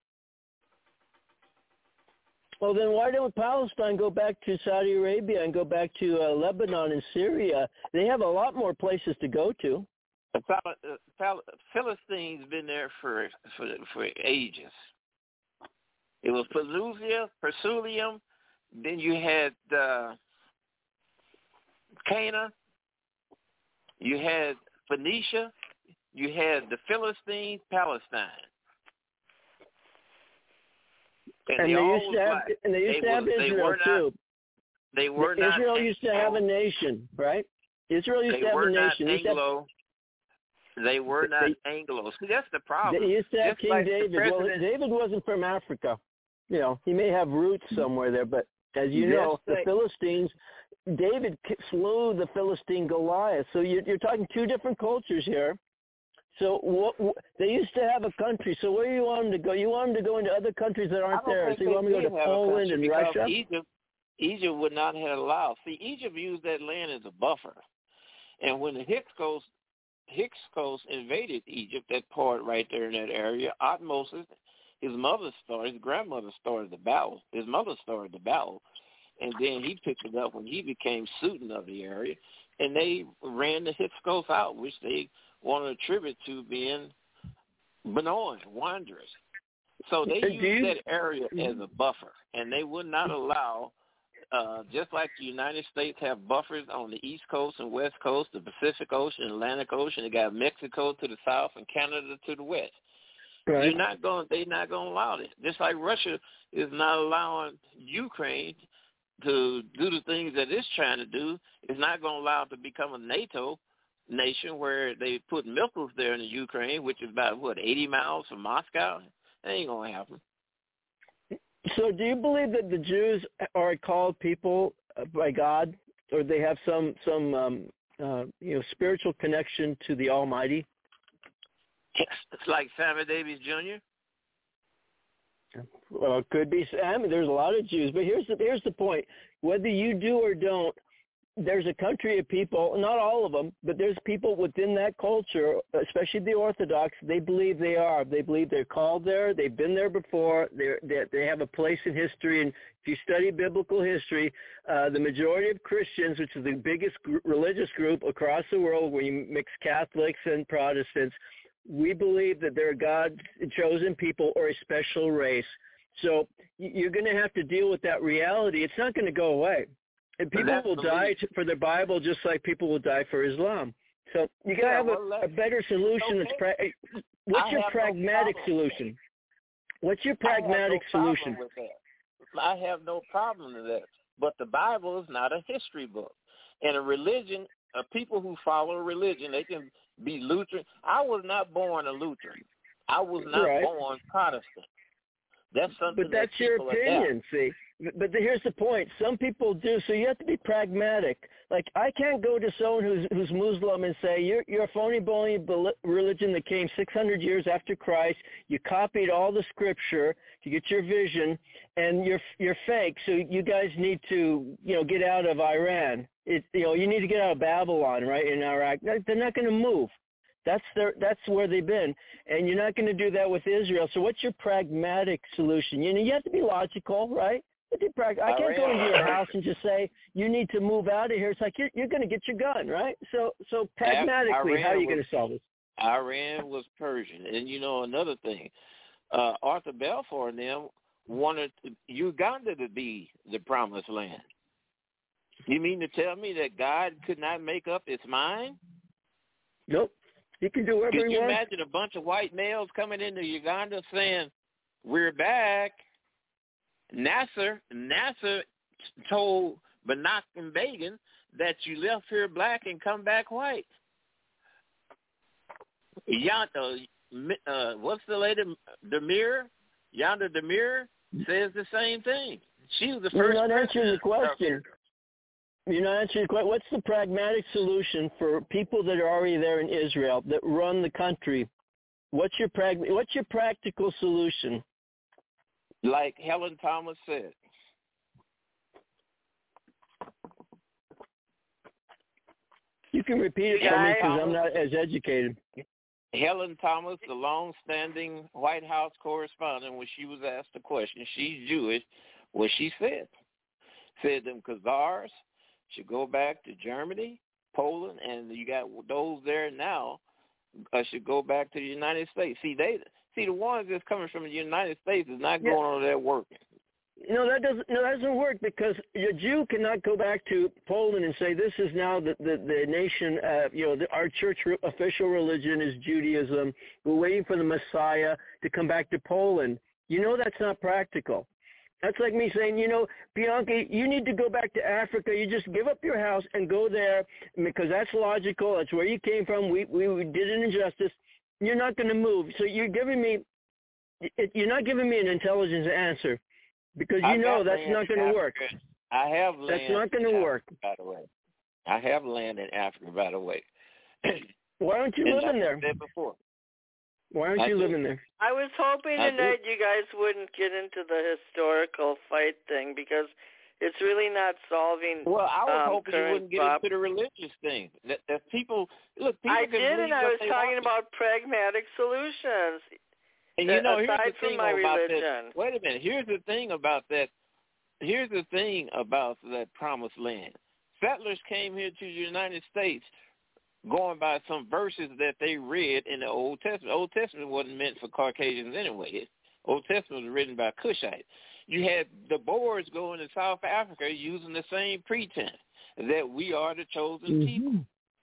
Well, then why don't Palestine go back to Saudi Arabia and go back to uh, Lebanon and Syria? They have a lot more places to go to. Philistine's been there for for, for ages. It was Pelusium, Persulium. Then you had uh, Cana. You had Phoenicia. You had the Philistines, Palestine. And, and they, they used to have, like, and they used they to have was, Israel not, too. They were Israel not. Israel used to have a nation, right? Israel used they to have were a nation. Not Anglo. Have, they were not they, Anglo. See, that's the problem. They used to have Just King like David. Well, David wasn't from Africa. You know, he may have roots somewhere there, but as you Just know, like, the Philistines, David slew the Philistine Goliath. So you're, you're talking two different cultures here. So what, what, they used to have a country. So where do you want them to go? You want them to go into other countries that aren't there. So you want them to go to Poland and Russia? Egypt, Egypt would not have allowed. See, Egypt used that land as a buffer. And when the Hyksos, Hyksos invaded Egypt, that part right there in that area, Ahmose, his mother started, his grandmother started the battle. His mother started the battle. And then he picked it up when he became Sultan of the area. And they ran the Hyksos out, which they want to attribute to being Minoan, wanderers. So they Do used you, that area as a buffer, and they would not allow, uh, just like the United States have buffers on the East Coast and West Coast, the Pacific Ocean, Atlantic Ocean. They got Mexico to the south and Canada to the west. Right. You're not going. They're not going to allow it. Just like Russia is not allowing Ukraine to do the things that it's trying to do. It's not going to allow it to become a NATO nation where they put missiles there in the Ukraine, which is about, what, eighty miles from Moscow? That ain't going to happen. So do you believe that the Jews are called people by God, or they have some, some um, uh, you know, spiritual connection to the Almighty? It's like Sammy Davis Junior Well, it could be. I mean, there's a lot of Jews, but here's the, here's the point. Whether you do or don't, there's a country of people, not all of them, but there's people within that culture, especially the Orthodox, they believe they are. They believe they're called there. They've been there before. They're, they they have a place in history. And if you study biblical history, uh, the majority of Christians, which is the biggest gr- religious group across the world, where you mix Catholics and Protestants, we believe that they're God's chosen people or a special race. So you're going to have to deal with that reality. It's not going to go away. And people will die to, for their Bible just like people will die for Islam. So you got to yeah, have well, a, a better solution. Okay. That's pra- What's I your pragmatic no solution? What's your pragmatic I have no solution? With that. I have no problem with that. But the Bible is not a history book. And a religion, uh, people who follow a religion, they can be Lutheran. I was not born a Lutheran. I was not right. born Protestant. That's something. But that's that your people opinion, adapt. see. But the, here's the point. Some people do, so you have to be pragmatic. Like, I can't go to someone who's who's Muslim and say, you're, you're a phony, phony religion that came six hundred years after Christ. You copied all the scripture to get your vision, and you're you're fake, so you guys need to, you know, get out of Iran. It, you know, you need to get out of Babylon, right, in Iraq. They're not going to move. That's their. That's where they've been, and you're not going to do that with Israel. So what's your pragmatic solution? You know, you have to be logical, right? I can't go into your house and just say you need to move out of here. It's like you're you're going to get your gun, right? So so pragmatically, Iran how are you was, going to solve this? Iran was Persian, and you know another thing, uh, Arthur Balfour and them wanted Uganda to be the promised land. You mean to tell me that God could not make up his mind? Nope. He can do whatever Could he you wants. imagine a bunch of white males coming into Uganda saying, "We're back"? Nasser, Nasser told Menachem Begin that you left here black and come back white. Yonder, uh, what's the lady, Demir? Yonder Demir says the same thing. She was the You're first. not answering the question. You're not answering the question. What's the pragmatic solution for people that are already there in Israel that run the country? What's your prag? What's your practical solution? Like Helen Thomas said. You can repeat it for me because I'm not as educated. Helen Thomas, the long-standing White House correspondent, when she was asked the question, she's Jewish, what she said, said them Khazars should go back to Germany, Poland, and you got those there now uh, should go back to the United States. See, they see the ones that's coming from the United States is not going yeah. over there working. No, that doesn't. No, that doesn't work because a Jew cannot go back to Poland and say this is now the the, the nation. Uh, you know, the, our church re- official religion is Judaism. We're waiting for the Messiah to come back to Poland. You know, that's not practical. That's like me saying, you know, Bianchi, you need to go back to Africa. You just give up your house and go there because that's logical. That's where you came from. We we, we did an injustice. You're not going to move. So you're giving me, you're not giving me an intelligent answer. Because you I know that's not going to work. I have land. That's not going to work. By the way, I have land in Africa. By the way, why aren't you living there? I said before. Why aren't I you do. living there? I was hoping I tonight do. you guys wouldn't get into the historical fight thing because it's really not solving. Well, I was um, hoping you wouldn't get prop- into the religious thing. That, that people look. People I can did, believe and I what was they talking want. about pragmatic solutions. And you know, here's aside the from thing my about religion. that. Wait a minute. Here's the thing about that. Here's the thing about that promised land. Settlers came here to the United States going by some verses that they read in the Old Testament. Old Testament wasn't meant for Caucasians anyway. Old Testament was written by Cushites. You had the Boers going to South Africa using the same pretense that we are the chosen mm-hmm. people.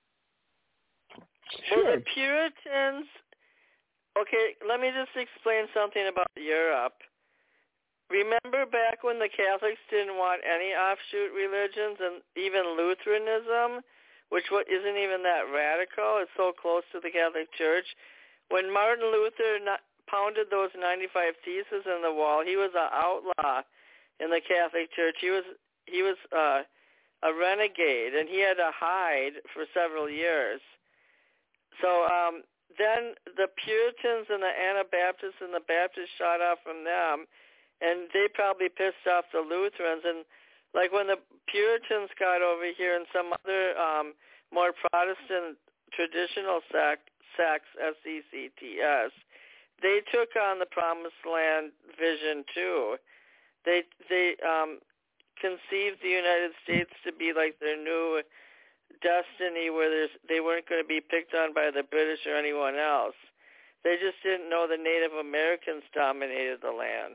Sure. Well, the Puritans, okay, let me just explain something about Europe. Remember back when the Catholics didn't want any offshoot religions, and even Lutheranism, which isn't even that radical, it's so close to the Catholic Church. When Martin Luther not, pounded those ninety-five theses in the wall, he was an outlaw in the Catholic Church. He was he was uh, a renegade, and he had to hide for several years. So um, then the Puritans and the Anabaptists and the Baptists shot off from them, and they probably pissed off the Lutherans. And like when the Puritans got over here and some other um, more Protestant traditional sect, sects, S E C T S, they took on the Promised Land vision too. They they um, conceived the United States to be like their new destiny, where there's, they weren't going to be picked on by the British or anyone else. They just didn't know the Native Americans dominated the land.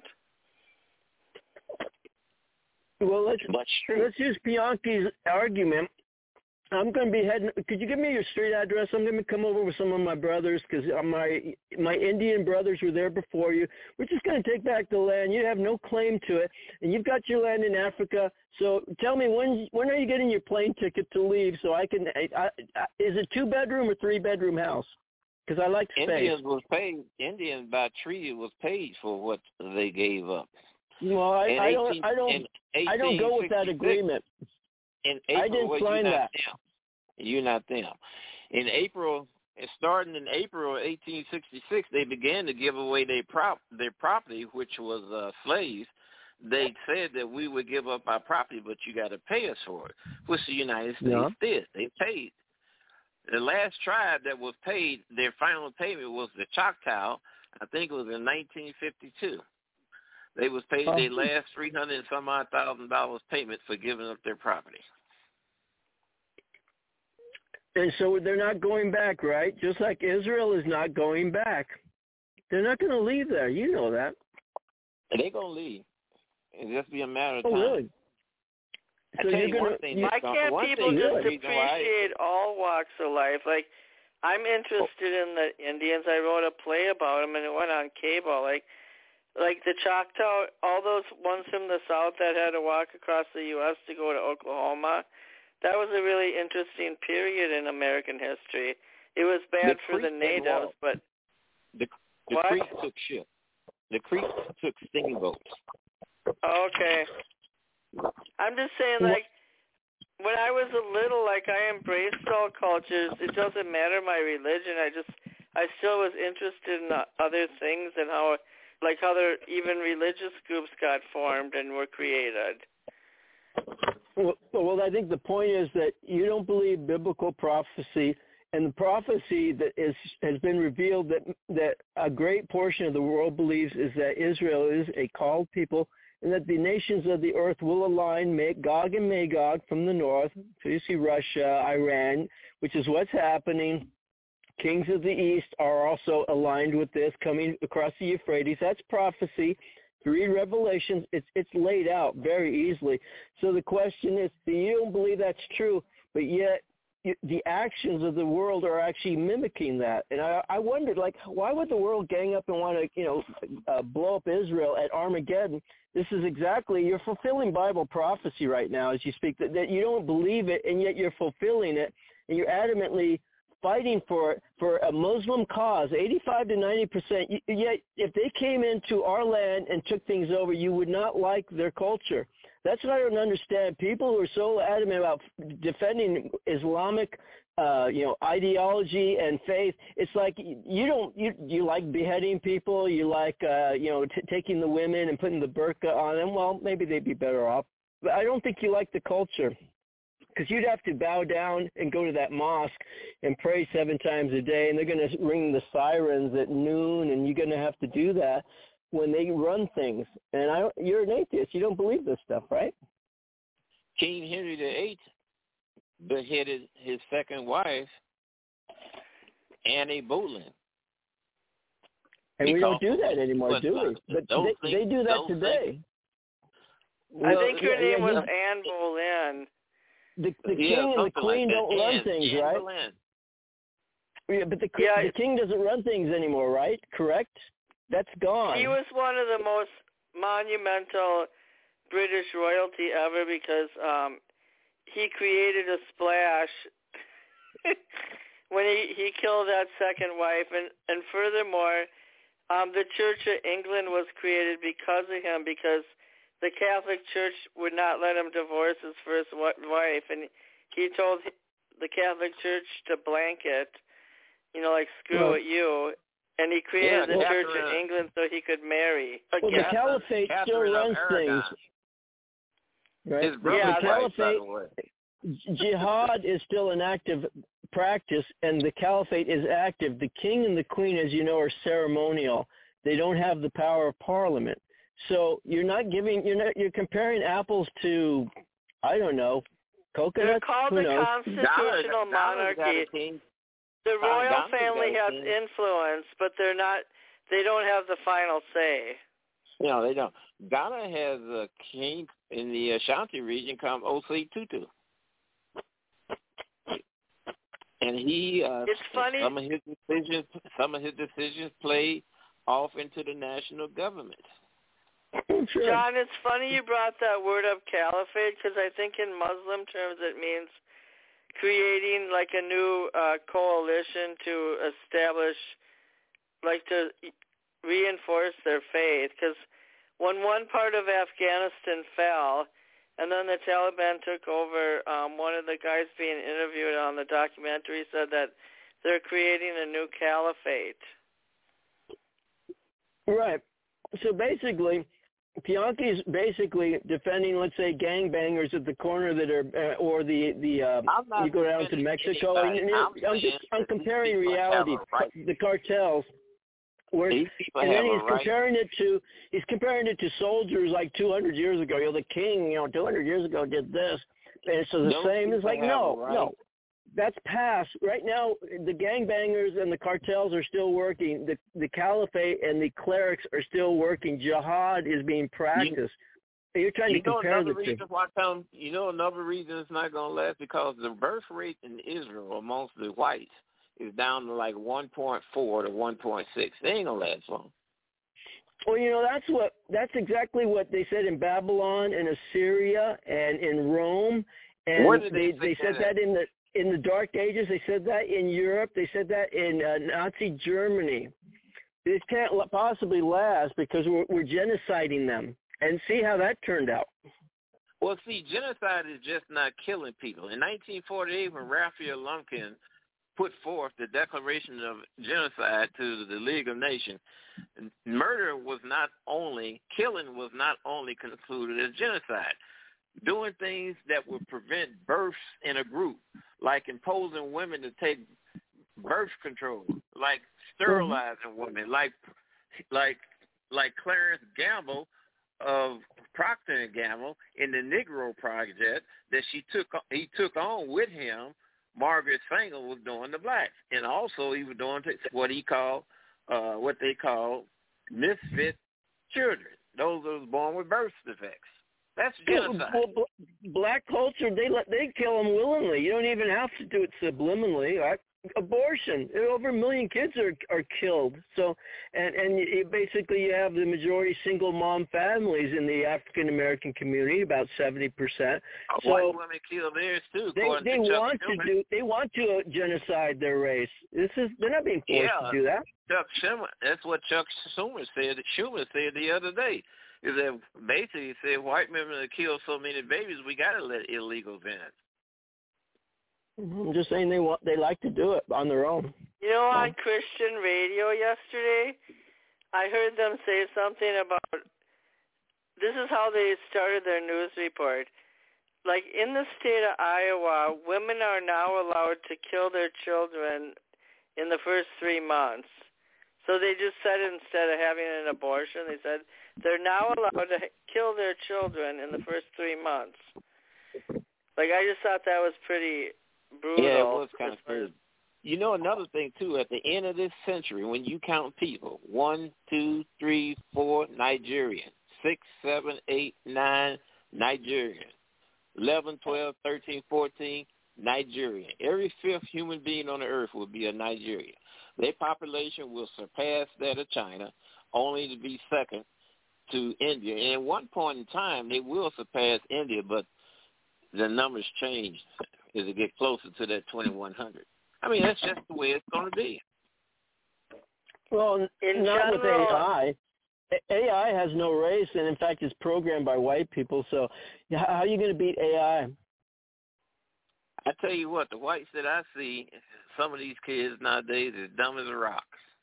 Well, let's But let's use Bianchi's argument. I'm going to be heading. Could you give me your street address? I'm going to come over with some of my brothers because my my Indian brothers were there before you. We're just going to take back the land. You have no claim to it, and you've got your land in Africa. So tell me when when are you getting your plane ticket to leave so I can? I, I, is it two bedroom or three bedroom house? Because I like space. Indians was paid. Indians by treaty was paid for what they gave up. Well, I, I don't. I don't. I don't go with that agreement. In April, I didn't well, sign that. Them. You're not them. In April, starting in April eighteen sixty-six, they began to give away their prop their property, which was uh, slaves. They said that we would give up our property, but you got to pay us for it, which the United States yeah. did. They paid. The last tribe that was paid, their final payment was the Choctaw. I think it was in nineteen fifty-two. They was paid Oh. their last three hundred and some odd thousand dollars payment for giving up their property. And so they're not going back, right? Just like Israel is not going back. They're not going to leave there. You know that. They're going to leave. It'll just be a matter of oh, time. Really? I So tell you're you gonna, one thing. you, Why can't one people thing, just the reason why appreciate all walks of life? Like, I'm interested in the Indians. I wrote a play about them, and it went on cable. Like, like the Choctaw, all those ones from the South that had to walk across the U S to go to Oklahoma, that was a really interesting period in American history. It was bad the for the natives, but the, the what? Creeks took ships. The Creeks took steamboats. Okay. I'm just saying, like, when I was a little, like, I embraced all cultures. It doesn't matter my religion. I just, I still was interested in other things and how, like, how there, even religious groups got formed and were created. well, well, I think the point is that you don't believe biblical prophecy, and the prophecy that is has been revealed that that a great portion of the world believes is that Israel is a called people, and that the nations of the earth will align, make Gog and Magog from the north. So you see Russia, Iran, which is what's happening. Kings of the east are also aligned with this, coming across the Euphrates. That's prophecy. If you read Revelations, it's it's laid out very easily. So the question is, you don't believe that's true, but yet the actions of the world are actually mimicking that. And I, I wondered, like, why would the world gang up and want to, you know, uh, blow up Israel at Armageddon? This is exactly, you're fulfilling Bible prophecy right now as you speak, that, that you don't believe it, and yet you're fulfilling it, and you're adamantly fighting for for a Muslim cause, eighty-five to ninety percent. Yet if they came into our land and took things over, you would not like their culture. That's what I don't understand. People who are so adamant about defending Islamic, uh, you know, ideology and faith. It's like you don't you you like beheading people. You like uh, you know t- taking the women and putting the burqa on them. Well, maybe they'd be better off. But I don't think you like the culture. Because you'd have to bow down and go to that mosque and pray seven times a day, and they're going to ring the sirens at noon, and you're going to have to do that when they run things. And I, you're an atheist. You don't believe this stuff, right? King Henry the Eighth beheaded his second wife, Annie Boleyn. And we don't do that anymore, do we? But they, think, they do that today. Well, I think her yeah, name yeah, was Anne Boleyn. The, the yeah, king and the queen like don't run Anne, things, Anne right? Boleyn. Yeah, but the, yeah, the king doesn't run things anymore, right? Correct? That's gone. He was one of the most monumental British royalty ever because um, he created a splash when he, he killed that second wife. And, and furthermore, um, the Church of England was created because of him, because the Catholic Church would not let him divorce his first wife, and he told the Catholic Church to blanket, you know, like screw well, it, you. And he created yeah, the Catherine, Church of England so he could marry well, again. the Caliphate Catherine still runs things, right? His brother, yeah, the Caliphate, wife, jihad is still an active practice, and the Caliphate is active. The king and the queen, as you know, are ceremonial. They don't have the power of parliament. So you're not giving, you're not, you're comparing apples to, I don't know, coconuts. They're called Who the knows? constitutional monarchy. The royal family has influence, but they're not. They don't have the final say. No, they don't. Ghana has a king in the Ashanti region called Osei Tutu, and he. Uh, it's funny. Some of his decisions, some of his decisions play off into the national government. Sure. John, it's funny you brought that word up, caliphate, because I think in Muslim terms it means creating like a new uh, coalition to establish, like to reinforce their faith. Because when one part of Afghanistan fell, and then the Taliban took over, um, one of the guys being interviewed on the documentary said that they're creating a new caliphate. Right. So basically, Bianchi's basically defending, let's say, gangbangers at the corner that are, uh, or the the uh, you go down to Mexico. And, and I'm, I'm just I'm comparing reality, right. The cartels. Where, and then he's right. comparing it to he's comparing it to soldiers like two hundred years ago. You know, the king, you know, two hundred years ago did this, and so the Those same is like no, right. no. That's past. Right now, the gangbangers and the cartels are still working. The the caliphate and the clerics are still working. Jihad is being practiced. You, You're trying you to compare the reason two. Why come, you know another reason it's not going to last? Because the birth rate in Israel amongst the whites is down to like one point four to one point six. They ain't going to last long. Well, you know, that's what that's exactly what they said in Babylon and Assyria and in Rome. And Where did they, they, they said that, that in the in the Dark Ages. They said that in Europe. They said that in uh, Nazi Germany. This can't possibly last because we're, we're genociding them. And see how that turned out. Well, see, genocide is just not killing people. In nineteen forty-eight, when Raphael Lemkin put forth the Declaration of Genocide to the League of Nations, murder was not only, killing was not only concluded as genocide. Doing things that would prevent births in a group, like imposing women to take birth control, like sterilizing mm-hmm. women, like like like Clarence Gamble of Procter and Gamble in the Negro Project that she took he took on with him. Margaret Sanger was doing the blacks, and also he was doing what he called uh, what they call misfit children. Those that was born with birth defects. That's genocide. Well, well, black culture, they let they kill them willingly. You don't even have to do it subliminally. Right? Abortion, over a million kids are are killed. So, and and you, basically you have the majority single mom families in the African American community, about seventy percent. So white women kill theirs too. They they to want Chuck to do they want to genocide their race. This is they're not being forced yeah, to do that. Chuck Schumer, that's what Chuck Schumer said. Schumer said the other day. Is that basically he said white women have killed so many babies, we got to let illegals in. I'm just saying they want they like to do it on their own. You know, on Christian radio yesterday, I heard them say something about, this is how they started their news report. Like in the state of Iowa, women are now allowed to kill their children in the first three months. So they just said instead of having an abortion, they said they're now allowed to kill their children in the first three months. Like I just thought that was pretty brutal. Yeah, it was kind of crazy. You know, another thing, too, at the end of this century, when you count people, one, two, three, four, Nigerian, six, seven, eight, nine, Nigerian, eleven, twelve, thirteen, fourteen, Nigerian. Every fifth human being on the earth will be a Nigerian. Their population will surpass that of China, only to be second to India. And at one point in time, they will surpass India, but the numbers change as it get closer to that twenty-one hundred. I mean, that's just the way it's going to be. Well, in not general, with A I. A I has no race, and in fact, it's programmed by white people. So, how are you going to beat A I? I tell you what, the whites that I see, some of these kids nowadays is dumb as rocks.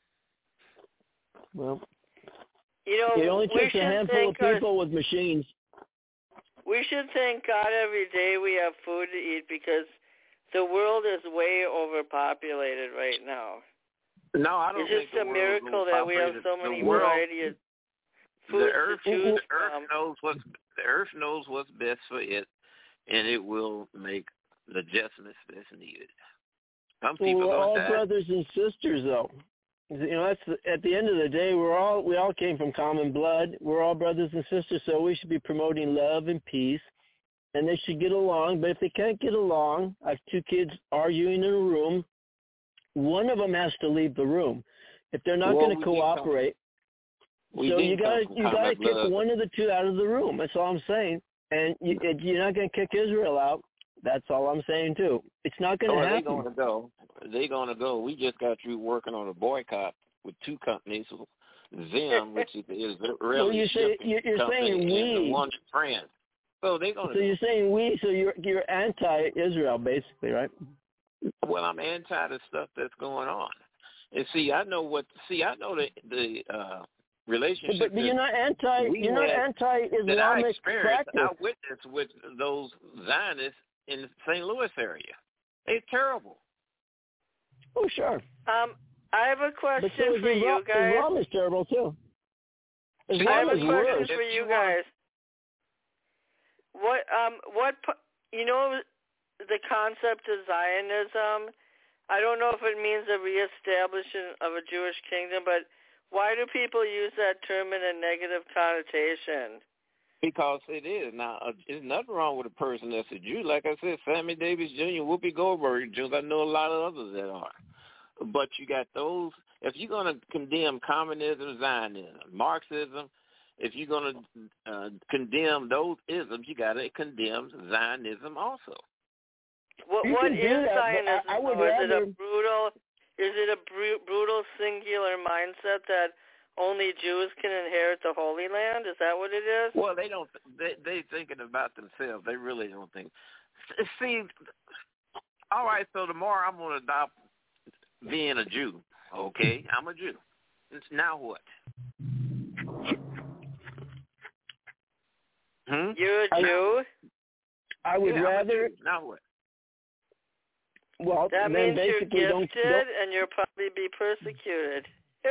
Well, you know, it only takes a handful of people our, with machines. We should thank God every day we have food to eat because the world is way overpopulated right now. No, I don't it's think just a miracle that we have so many world, variety of foods the earth, to choose the earth from. knows what's the earth knows what's best for it, and it will make the adjustments that's needed. Some people well, we're gonna all die. brothers and sisters, though. You know, that's the, at the end of the day, we're all we all came from common blood. We're all brothers and sisters, so we should be promoting love and peace, and they should get along. But if they can't get along, I have two kids arguing in a room. One of them has to leave the room if they're not well, going to cooperate. So you got to you got to kick blood. one of the two out of the room. That's all I'm saying. And you, you're not going to kick Israel out. That's all I'm saying too. It's not going to oh, happen. They're going to go. They're going to go. We just got through working on a boycott with two companies, Zim, which is the Israeli well, you say, shipping you're company, saying we. and the one in France. So they're going to. So go. you're saying we. So you're you're anti-Israel, basically, right? Well, I'm anti the stuff that's going on. And see, I know what. See, I know the the uh, relationships. But, but you're not anti. You're not anti-Islamic practice. I witnessed with those Zionists in the Saint Louis area. They're terrible. Oh, sure. Um, I have a question but so for Islam, you guys. Islam is terrible too. Islam I have a is question worse. for you guys. What um what you know the concept of Zionism? I don't know if it means a reestablishment of a Jewish kingdom, but why do people use that term in a negative connotation? Because it is. Now, uh, there's nothing wrong with a person that's a Jew. Like I said, Sammy Davis Junior, Whoopi Goldberg Jews. I know a lot of others that are. But you got those, if you're going to condemn communism, Zionism, Marxism, if you're going to uh, condemn those isms, you got to condemn Zionism also. What, You what can is do that, Zionism? I, I would though? Is rather... it a brutal? Is it a br- brutal singular mindset that only Jews can inherit the Holy Land? Is that what it is? Well, they don't. They they thinking about themselves. They really don't think. See, all right. So tomorrow I'm going to adopt being a Jew. Okay, I'm a Jew. Now what? Hmm? You're a Jew? I would yeah, rather. Now what? Well, that then means basically you're don't, gifted don't, and you'll probably be persecuted.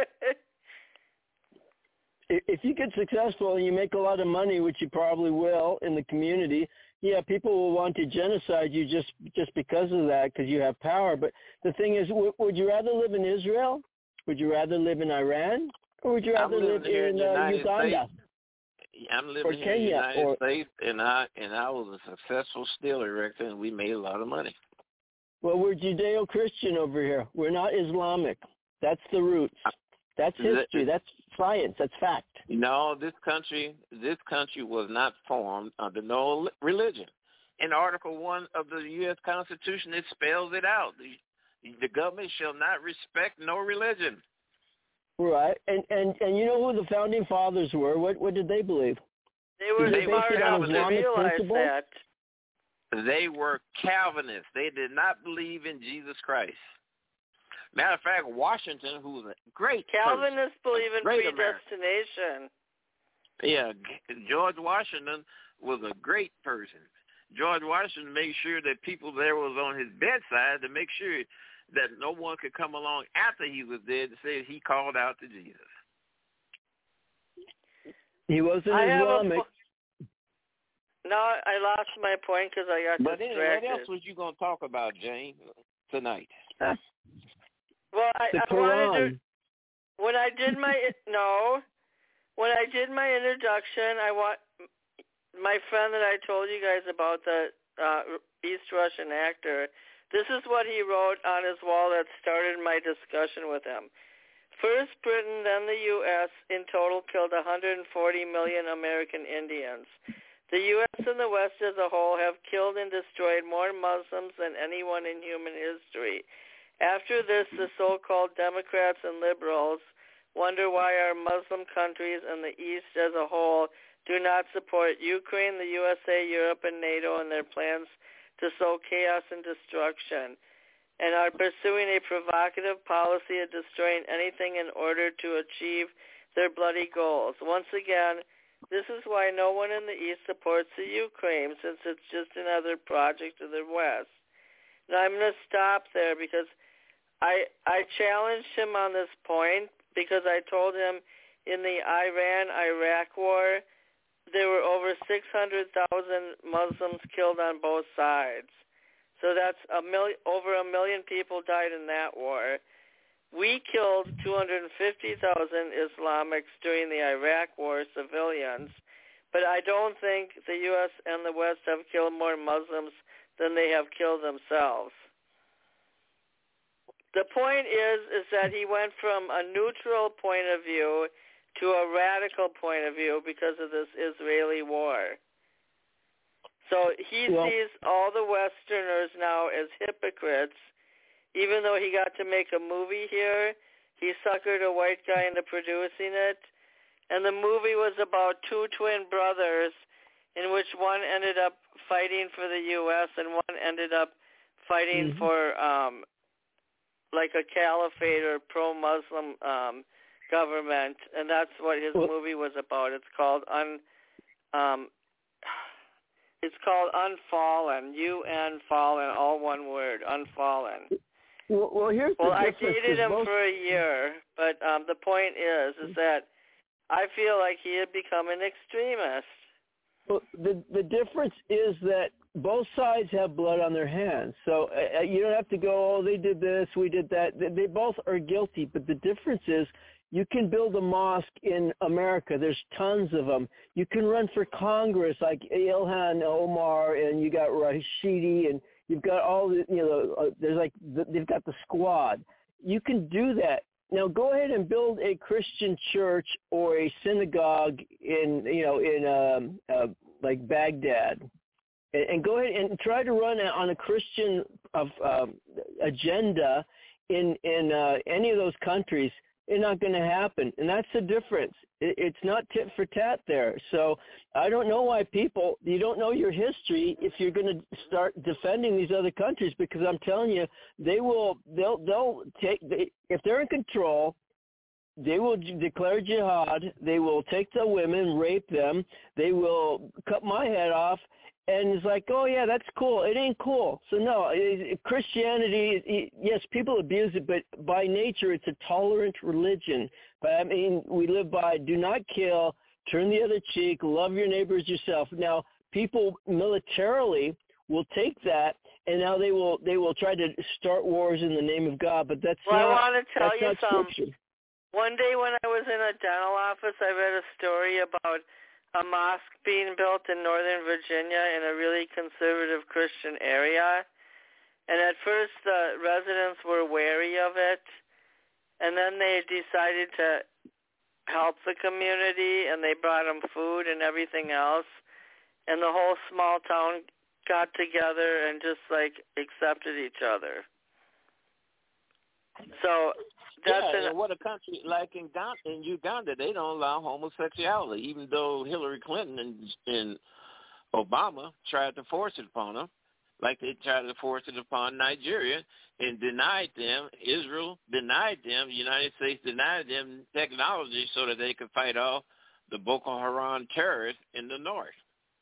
if you get successful and you make a lot of money, which you probably will in the community, yeah, people will want to genocide you just just because of that, because you have power. But the thing is, w- would you rather live in Israel? Would you rather live in Iran? Or would you rather live in, in uh, Uganda? States. I'm living or here Kenya, in the United or, States, and I and I was a successful steel erector, and we made a lot of money. Well, we're Judeo-Christian over here. We're not Islamic. That's the roots. That's history. That's science. That's fact. No, this country, this country was not formed under no religion. In Article One of the U S Constitution, it spells it out. The, the government shall not respect no religion. Right, and and and you know who the founding fathers were? What what did they believe? They were they smart enough to realize that. They were Calvinists. They did not believe in Jesus Christ. Matter of fact, Washington, who was a great Calvinists person, believe in great predestination. American. Yeah, George Washington was a great person. George Washington made sure that people there was on his bedside to make sure that no one could come along after he was dead to say he called out to Jesus. He wasn't I Islamic. Po- no, I lost my point because I got but distracted. But anyway, what else was you going to talk about, Jane, tonight? Huh? Well, I, the I Quran. wanted to, when I did my, no, when I did my introduction, I want, my friend that I told you guys about, the uh, East Russian actor, this is what he wrote on his wall that started my discussion with him. First Britain, then the U S in total killed one hundred forty million American Indians. The U S and the West as a whole have killed and destroyed more Muslims than anyone in human history. After this, the so-called Democrats and liberals wonder why our Muslim countries and the East as a whole do not support Ukraine, the U S A, Europe, and NATO in their plans to sow chaos and destruction, and are pursuing a provocative policy of destroying anything in order to achieve their bloody goals. Once again, this is why no one in the East supports the Ukraine, since it's just another project of the West. Now, I'm going to stop there because I I challenged him on this point because I told him in the Iran-Iraq war, there were over six hundred thousand Muslims killed on both sides. So that's a million, over a million people died in that war. We killed two hundred fifty thousand Islamics during the Iraq war, civilians, but I don't think the U S and the West have killed more Muslims than they have killed themselves. The point is, is that he went from a neutral point of view to a radical point of view because of this Israeli war. So he well, sees all the Westerners now as hypocrites. Even though he got to make a movie here, he suckered a white guy into producing it. And the movie was about two twin brothers in which one ended up fighting for the U S and one ended up fighting mm-hmm. for um, like a caliphate or pro-Muslim um, government, and that's what his well, movie was about. It's called Un, um, it's called Unfallen, U N Fallen, all one word, Unfallen. Well, well here's well the I difference. dated him most... for a year, but um, the point is, is that I feel like he had become an extremist. Well, the the difference is that both sides have blood on their hands. So uh, you don't have to go, oh, they did this, we did that. They, they both are guilty. But the difference is you can build a mosque in America. There's tons of them. You can run for Congress like Ilhan Omar, and you got Rashidi, and you've got all the, you know, uh, there's like, the, they've got the squad. You can do that. Now go ahead and build a Christian church or a synagogue in, you know, in um, uh, like Baghdad, and, and go ahead and try to run on a Christian of, uh, agenda in in uh, any of those countries. It's not going to happen, and that's the difference. It, it's not tit for tat there. So I don't know why people, you don't know your history if you're going to start defending these other countries, because I'm telling you, they will, they'll, they'll take, they, if they're in control, they will declare jihad, they will take the women, rape them, they will cut my head off, and it's like, oh, yeah, that's cool. It ain't cool. So, no, Christianity, yes, people abuse it, but by nature it's a tolerant religion. But, I mean, we live by do not kill, turn the other cheek, love your neighbors yourself. Now, people militarily will take that, and now they will they will try to start wars in the name of God, but that's well, not Well, I want to tell you something. One day when I was in a dental office, I read a story about a mosque being built in Northern Virginia in a really conservative Christian area. And at first the residents were wary of it, and then they decided to help the community, and they brought them food and everything else. And the whole small town got together and just, like, accepted each other. So that's yeah, an, and what a country like in Uganda, in Uganda, they don't allow homosexuality, even though Hillary Clinton and, and Obama tried to force it upon them, like they tried to force it upon Nigeria and denied them. Israel denied them. The United States denied them technology so that they could fight off the Boko Haram terrorists in the north.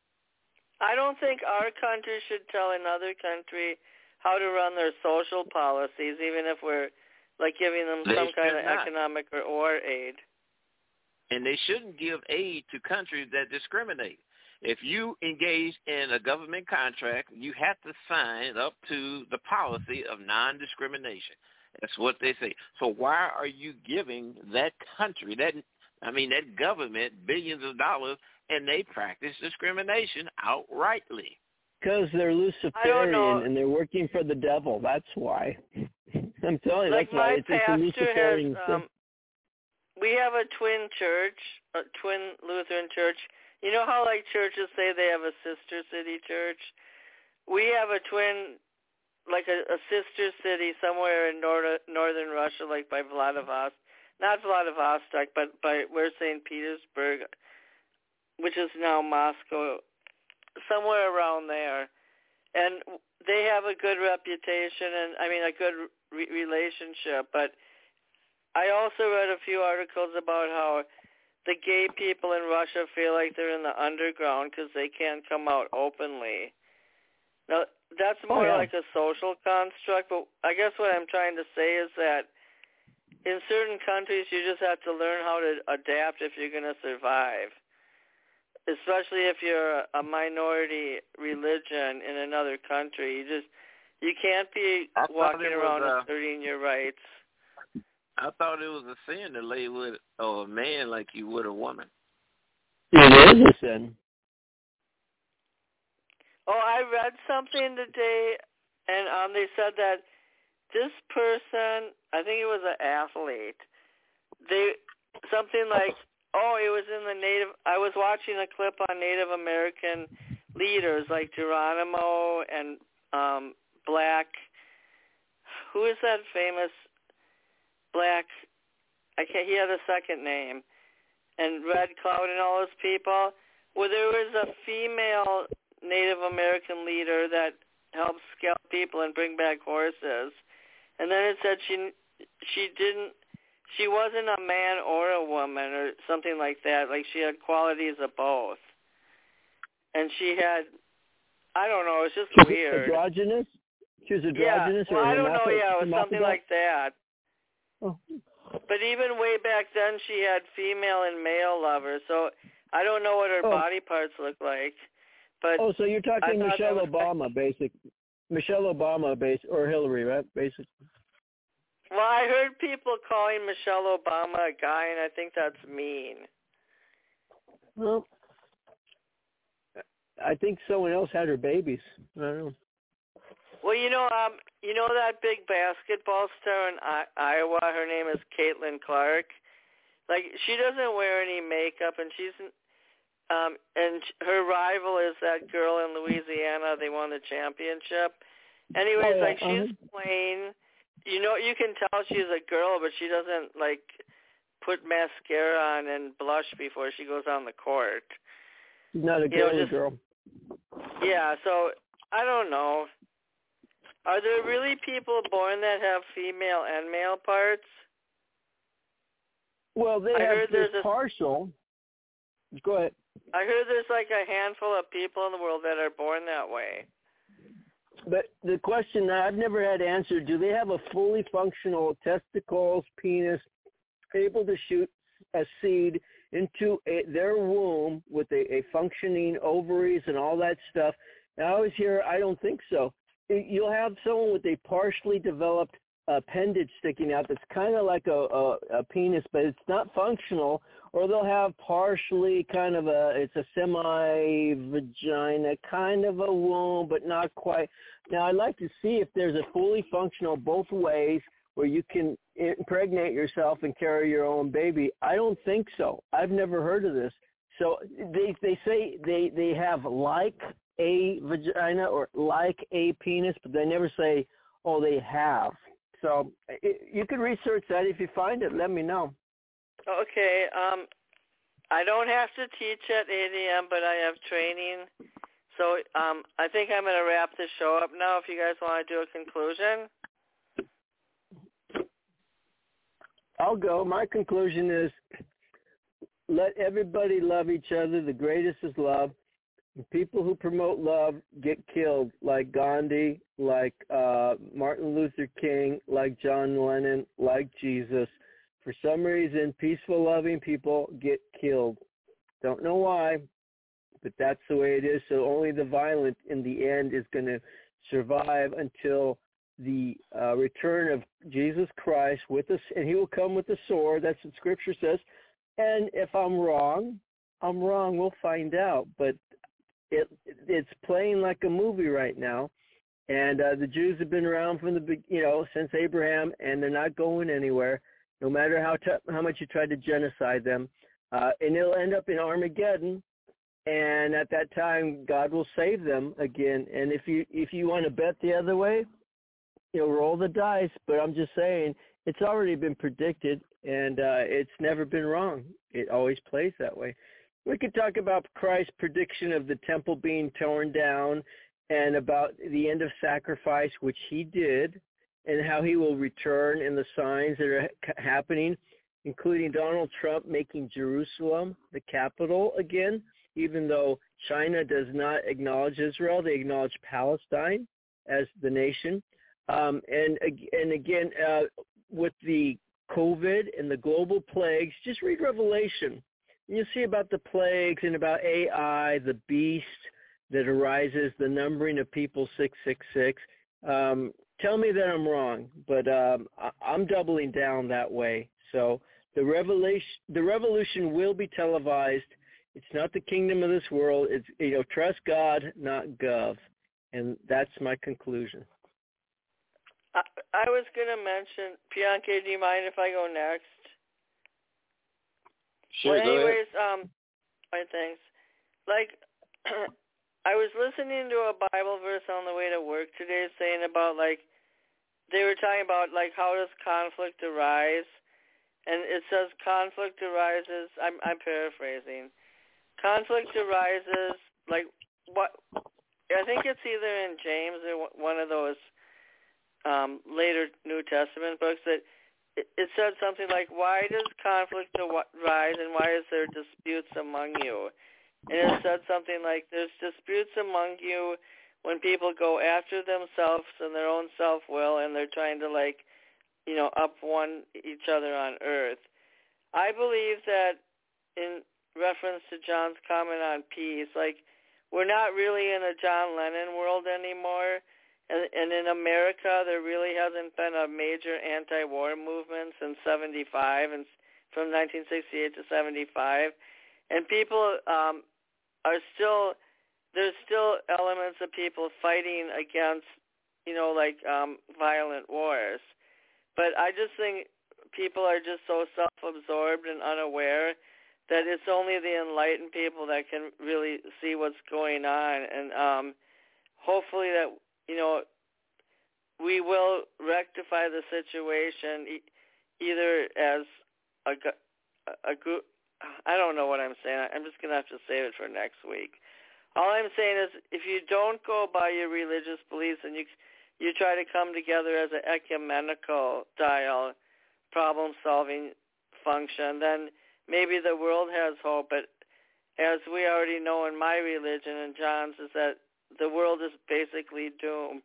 I don't think our country should tell another country how to run their social policies, even if we're like giving them They some kind of not. economic or, or aid. And they shouldn't give aid to countries that discriminate. If you engage in a government contract, you have to sign up to the policy of non-discrimination. That's what they say. So why are you giving that country, that I mean, that government, billions of dollars, and they practice discrimination outrightly? Because they're Luciferian and they're working for the devil. That's why. I'm telling you, like that's why. My It's, it's a Luciferian has, thing. um, we have a twin church, a twin Lutheran church. You know how, like, churches say they have a sister city church? We have a twin, like a, a sister city somewhere in nor- northern Russia, like by Vladivostok. Not Vladivostok, but by where's Saint Petersburg, which is now Moscow, somewhere around there. And they have a good reputation and, I mean, a good re- relationship. But I also read a few articles about how the gay people in Russia feel like they're in the underground because they can't come out openly. Now, that's more oh, yeah. like a social construct, but I guess what I'm trying to say is that in certain countries, you just have to learn how to adapt if you're going to survive, especially if you're a minority religion in another country. You just you can't be I walking around was, uh, asserting your rights. I thought it was a sin to lay with a man like you would a woman. It is a sin. Oh, I read something today, and um, they said that this person, I think it was an athlete, they something like, oh, it was in the Native, I was watching a clip on Native American leaders like Geronimo and um, Black, who is that famous Black, I can't, he had a second name, and Red Cloud and all those people, where there was a female Native American leader that helped scalp people and bring back horses. And then it said she she didn't she wasn't a man or a woman or something like that. Like she had qualities of both. And she had, I don't know, it was just she weird. Androgynous? She was androgynous? Yeah, well, or I don't know, hermaphrod- yeah, it was something like that. Oh. But even way back then, she had female and male lovers, so I don't know what her Oh. body parts look like. But Oh, so you're talking I thought Michelle that was Obama, basic. Michelle Obama, base or Hillary, right? Basically. Well, I heard people calling Michelle Obama a guy, and I think that's mean. Well, I think someone else had her babies. I don't know. Well, you know, um, you know that big basketball star in I- Iowa. Her name is Caitlin Clark. Like, she doesn't wear any makeup, and she's, um, and her rival is that girl in Louisiana. They won the championship. Anyways, Oh, yeah. like she's uh-huh. plain. You know, you can tell she's a girl, but she doesn't like put mascara on and blush before she goes on the court. She's not a You know, girly just- girl. Yeah, so I don't know. Are there really people born that have female and male parts? Well, they I have heard this there's a- partial. Go ahead. I heard there's like a handful of people in the world that are born that way. But the question that I've never had answered, do they have a fully functional testicles, penis, able to shoot a seed into a, their womb with a, a functioning ovaries and all that stuff? And I always hear, I don't think so. You'll have someone with a partially developed appendage sticking out that's kind of like a, a, a penis, but it's not functional, or they'll have partially kind of a, it's a semi-vagina, kind of a womb, but not quite. Now, I'd like to see if there's a fully functional both ways where you can impregnate yourself and carry your own baby. I don't think so. I've never heard of this. So they they say they, they have like a vagina or like a penis, but they never say, oh, they have. So it, you can research that. If you find it, let me know. Okay. Um, I don't have to teach at eight a.m., but I have training. So um, I think I'm going to wrap the show up now if you guys want to do a conclusion. I'll go. My conclusion is let everybody love each other. The greatest is love. People who promote love get killed, like Gandhi, like uh, Martin Luther King, like John Lennon, like Jesus. For some reason, peaceful, loving people get killed. Don't know why, but that's the way it is. So only the violent in the end is going to survive until the uh, return of Jesus Christ with us, and he will come with a sword. That's what Scripture says. And if I'm wrong, I'm wrong. We'll find out. But It, it's playing like a movie right now, and uh, the Jews have been around from the you know since Abraham, and they're not going anywhere, no matter how t- how much you try to genocide them, uh, and it'll end up in Armageddon, and at that time God will save them again. And if you if you want to bet the other way, you know, roll the dice. But I'm just saying it's already been predicted, and uh, it's never been wrong. It always plays that way. We could talk about Christ's prediction of the temple being torn down and about the end of sacrifice, which he did, and how he will return and the signs that are ha- happening, including Donald Trump making Jerusalem the capital again, even though China does not acknowledge Israel. They acknowledge Palestine as the nation. Um, and, and again, uh, with the COVID and the global plagues, just read Revelation. You see about the plagues and about A I, the beast that arises, the numbering of people six six six. Um, tell me that I'm wrong, but um, I, I'm doubling down that way. So the revelation, the revolution will be televised. It's not the kingdom of this world. It's, you know, trust God, not Gov, and that's my conclusion. I, I was going to mention, Bianca, do you mind if I go next? Sure, well, go anyways, ahead. um, my thanks. Like, I was listening to a Bible verse on the way to work today saying about, like, they were talking about, like, how does conflict arise? And it says conflict arises, I'm, I'm paraphrasing. Conflict arises, like, what, I think it's either in James or one of those um, later New Testament books that it, it said something like, why does conflict arise and why is there disputes among you? And it said something like, there's disputes among you when people go after themselves and their own self-will and they're trying to, like, you know, up one each other on earth. I believe that in reference to John's comment on peace, like, we're not really in a John Lennon world anymore. And, and in America, there really hasn't been a major anti-war movement since seventy-five, and from nineteen sixty-eight to seventy-five. And people um, are still, there's still elements of people fighting against, you know, like um, violent wars. But I just think people are just so self-absorbed and unaware that it's only the enlightened people that can really see what's going on. And um, hopefully that, you know, we will rectify the situation e- either as a, a, a group. I don't know what I'm saying. I'm just going to have to save it for next week. All I'm saying is if you don't go by your religious beliefs and you you try to come together as an ecumenical style problem-solving function, then maybe the world has hope. But as we already know in my religion and John's is that the world is basically doomed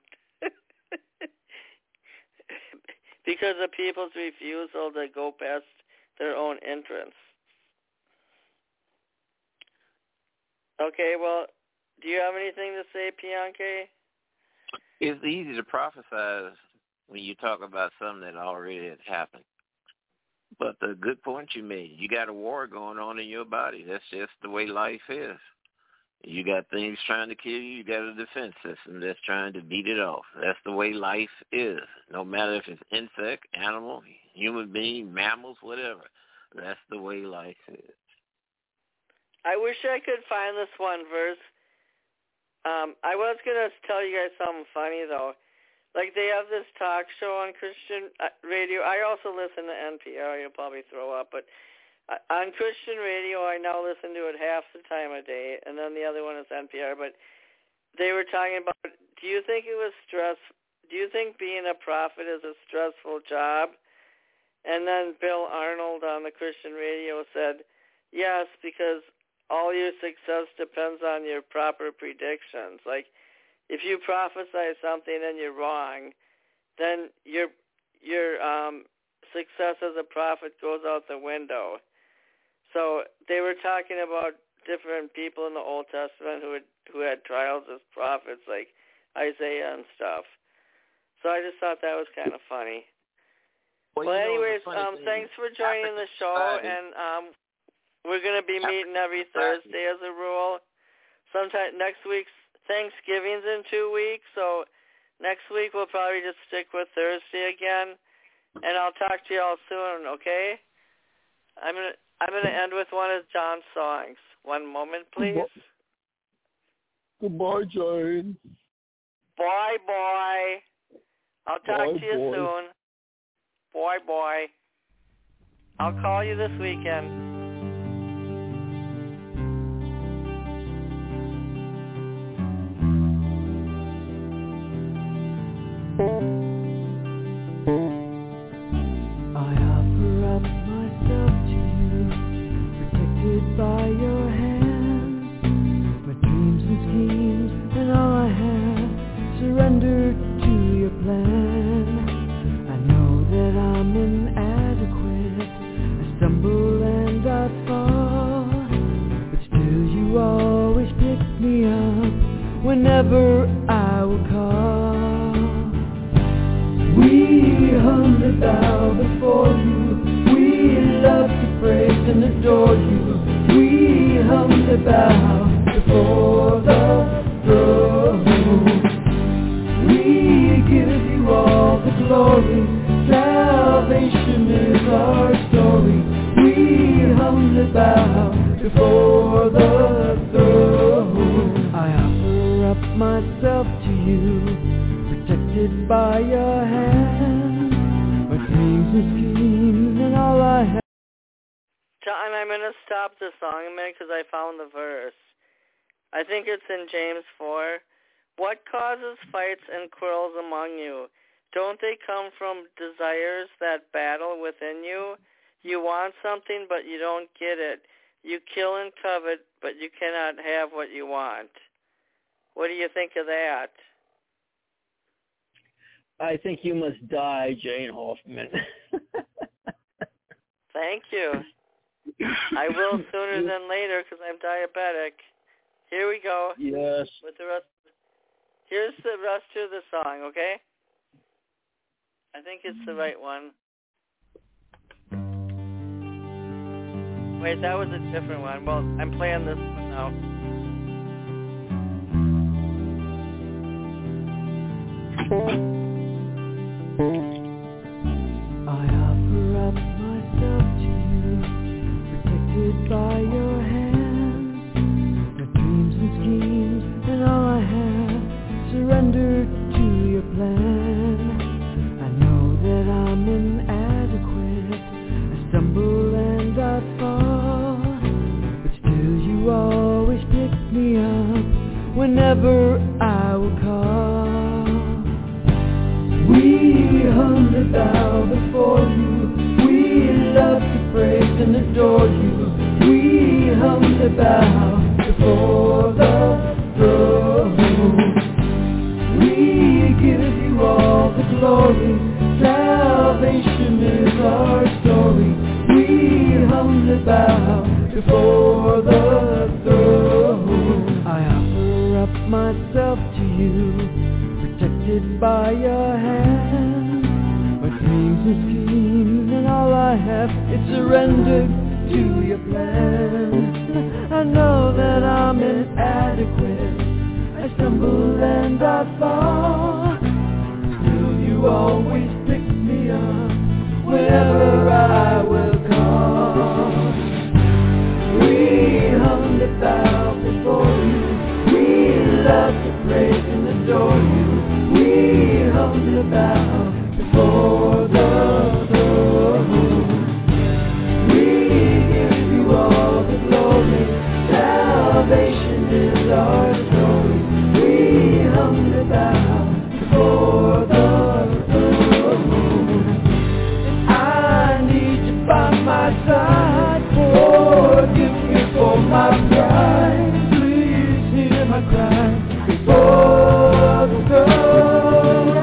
because of people's refusal to go past their own entrance. Okay, well, do you have anything to say, Pianke? It's easy to prophesize when you talk about something that already had happened. But the good point you made, you got a war going on in your body. That's just the way life is. You got things trying to kill you. You got a defense system that's trying to beat it off. That's the way life is. No matter if it's insect, animal, human being, mammals, whatever. That's the way life is. I wish I could find this one verse. Um, I was going to tell you guys something funny, though. Like, they have this talk show on Christian radio. I also listen to N P R. You'll probably throw up. But on Christian radio, I now listen to it half the time a day, and then the other one is N P R. But they were talking about, do you think it was stress? Do you think being a prophet is a stressful job? And then Bill Arnold on the Christian radio said, yes, because all your success depends on your proper predictions. Like, if you prophesy something and you're wrong, then your your um, success as a prophet goes out the window. So they were talking about different people in the Old Testament who had who had trials as prophets, like Isaiah and stuff. So I just thought that was kind of funny. Well, well anyways, um, thanks for joining the show, and um, we're going to be meeting every Thursday as a rule. Sometime next week's Thanksgiving's in two weeks, so next week we'll probably just stick with Thursday again, and I'll talk to you all soon, okay? I'm gonna I'm gonna end with one of John's songs. One moment, please. Goodbye, Jane. Bye, boy. I'll talk bye, to you boy. soon. Boy, boy. I'll call you this weekend. By your hand, my dreams and schemes and all I have surrendered to your plan. I know that I'm inadequate, I stumble and I fall, but still you always pick me up whenever I will call. We humbly bow before you, we love to praise and adore you. We humbly bow before the throne. We give you all the glory. Salvation is our story. We humbly bow before the throne. I offer up myself to you, protected by your hand. My dreams and schemes and all I have. John, I'm going to stop the song a minute because I found the verse. I think it's in James four. What causes fights and quarrels among you? don't they come from desires that battle within you? You want something, but you don't get it. You kill and covet, but you cannot have what you want. What do you think of that? I think you must die, Jane Hoffman. Thank you. I will sooner than later because I'm diabetic. Here we go. Yes. With the rest. Here's the rest of the song, okay? I think it's the right one. Wait, that was a different one. Well, I'm playing this one now. I offer up myself to you, protected by your hands. My dreams and schemes and all I have surrendered to your plan. I know that I'm inadequate. I stumble and I fall, but still you always pick me up whenever I will call. We humbly bow before you. We love to praise and adore you. We humbly bow before the throne. We give you all the glory. Salvation is our story. We humbly bow before the throne. I offer up myself to you, protected by your hand. My dreams and schemes and all I have is surrendered to your plan. I know that I'm inadequate. I stumble and I fall. Still you always pick me up whenever I will call. We humbly bow before you. We love to praise and adore you. We humbly bow before the throne. We give you all the glory. Salvation is our story. We humbly bow before the throne. And I need you by my side. Forgive me for my pride. Please hear my cry before the throne.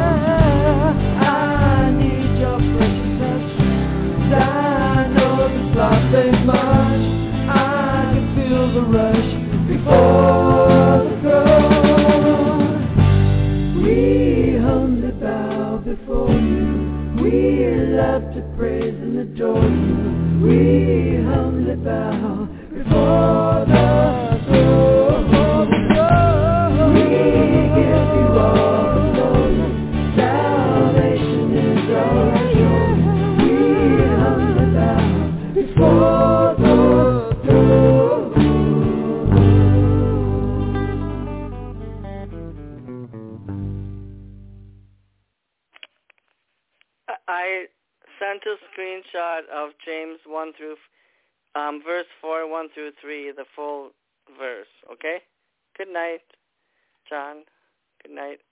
I need your precious touch. And I know this life ain't much. I can feel the rush before the throne. We humbly bow before you. We love to praise and adore you. We humbly bow before the throne. We give you all the glory. Salvation is our joy. We humbly bow before the throne. I sent a screenshot of James one through um, verse four, one through three, the full verse. Okay. Good night, John. Good night.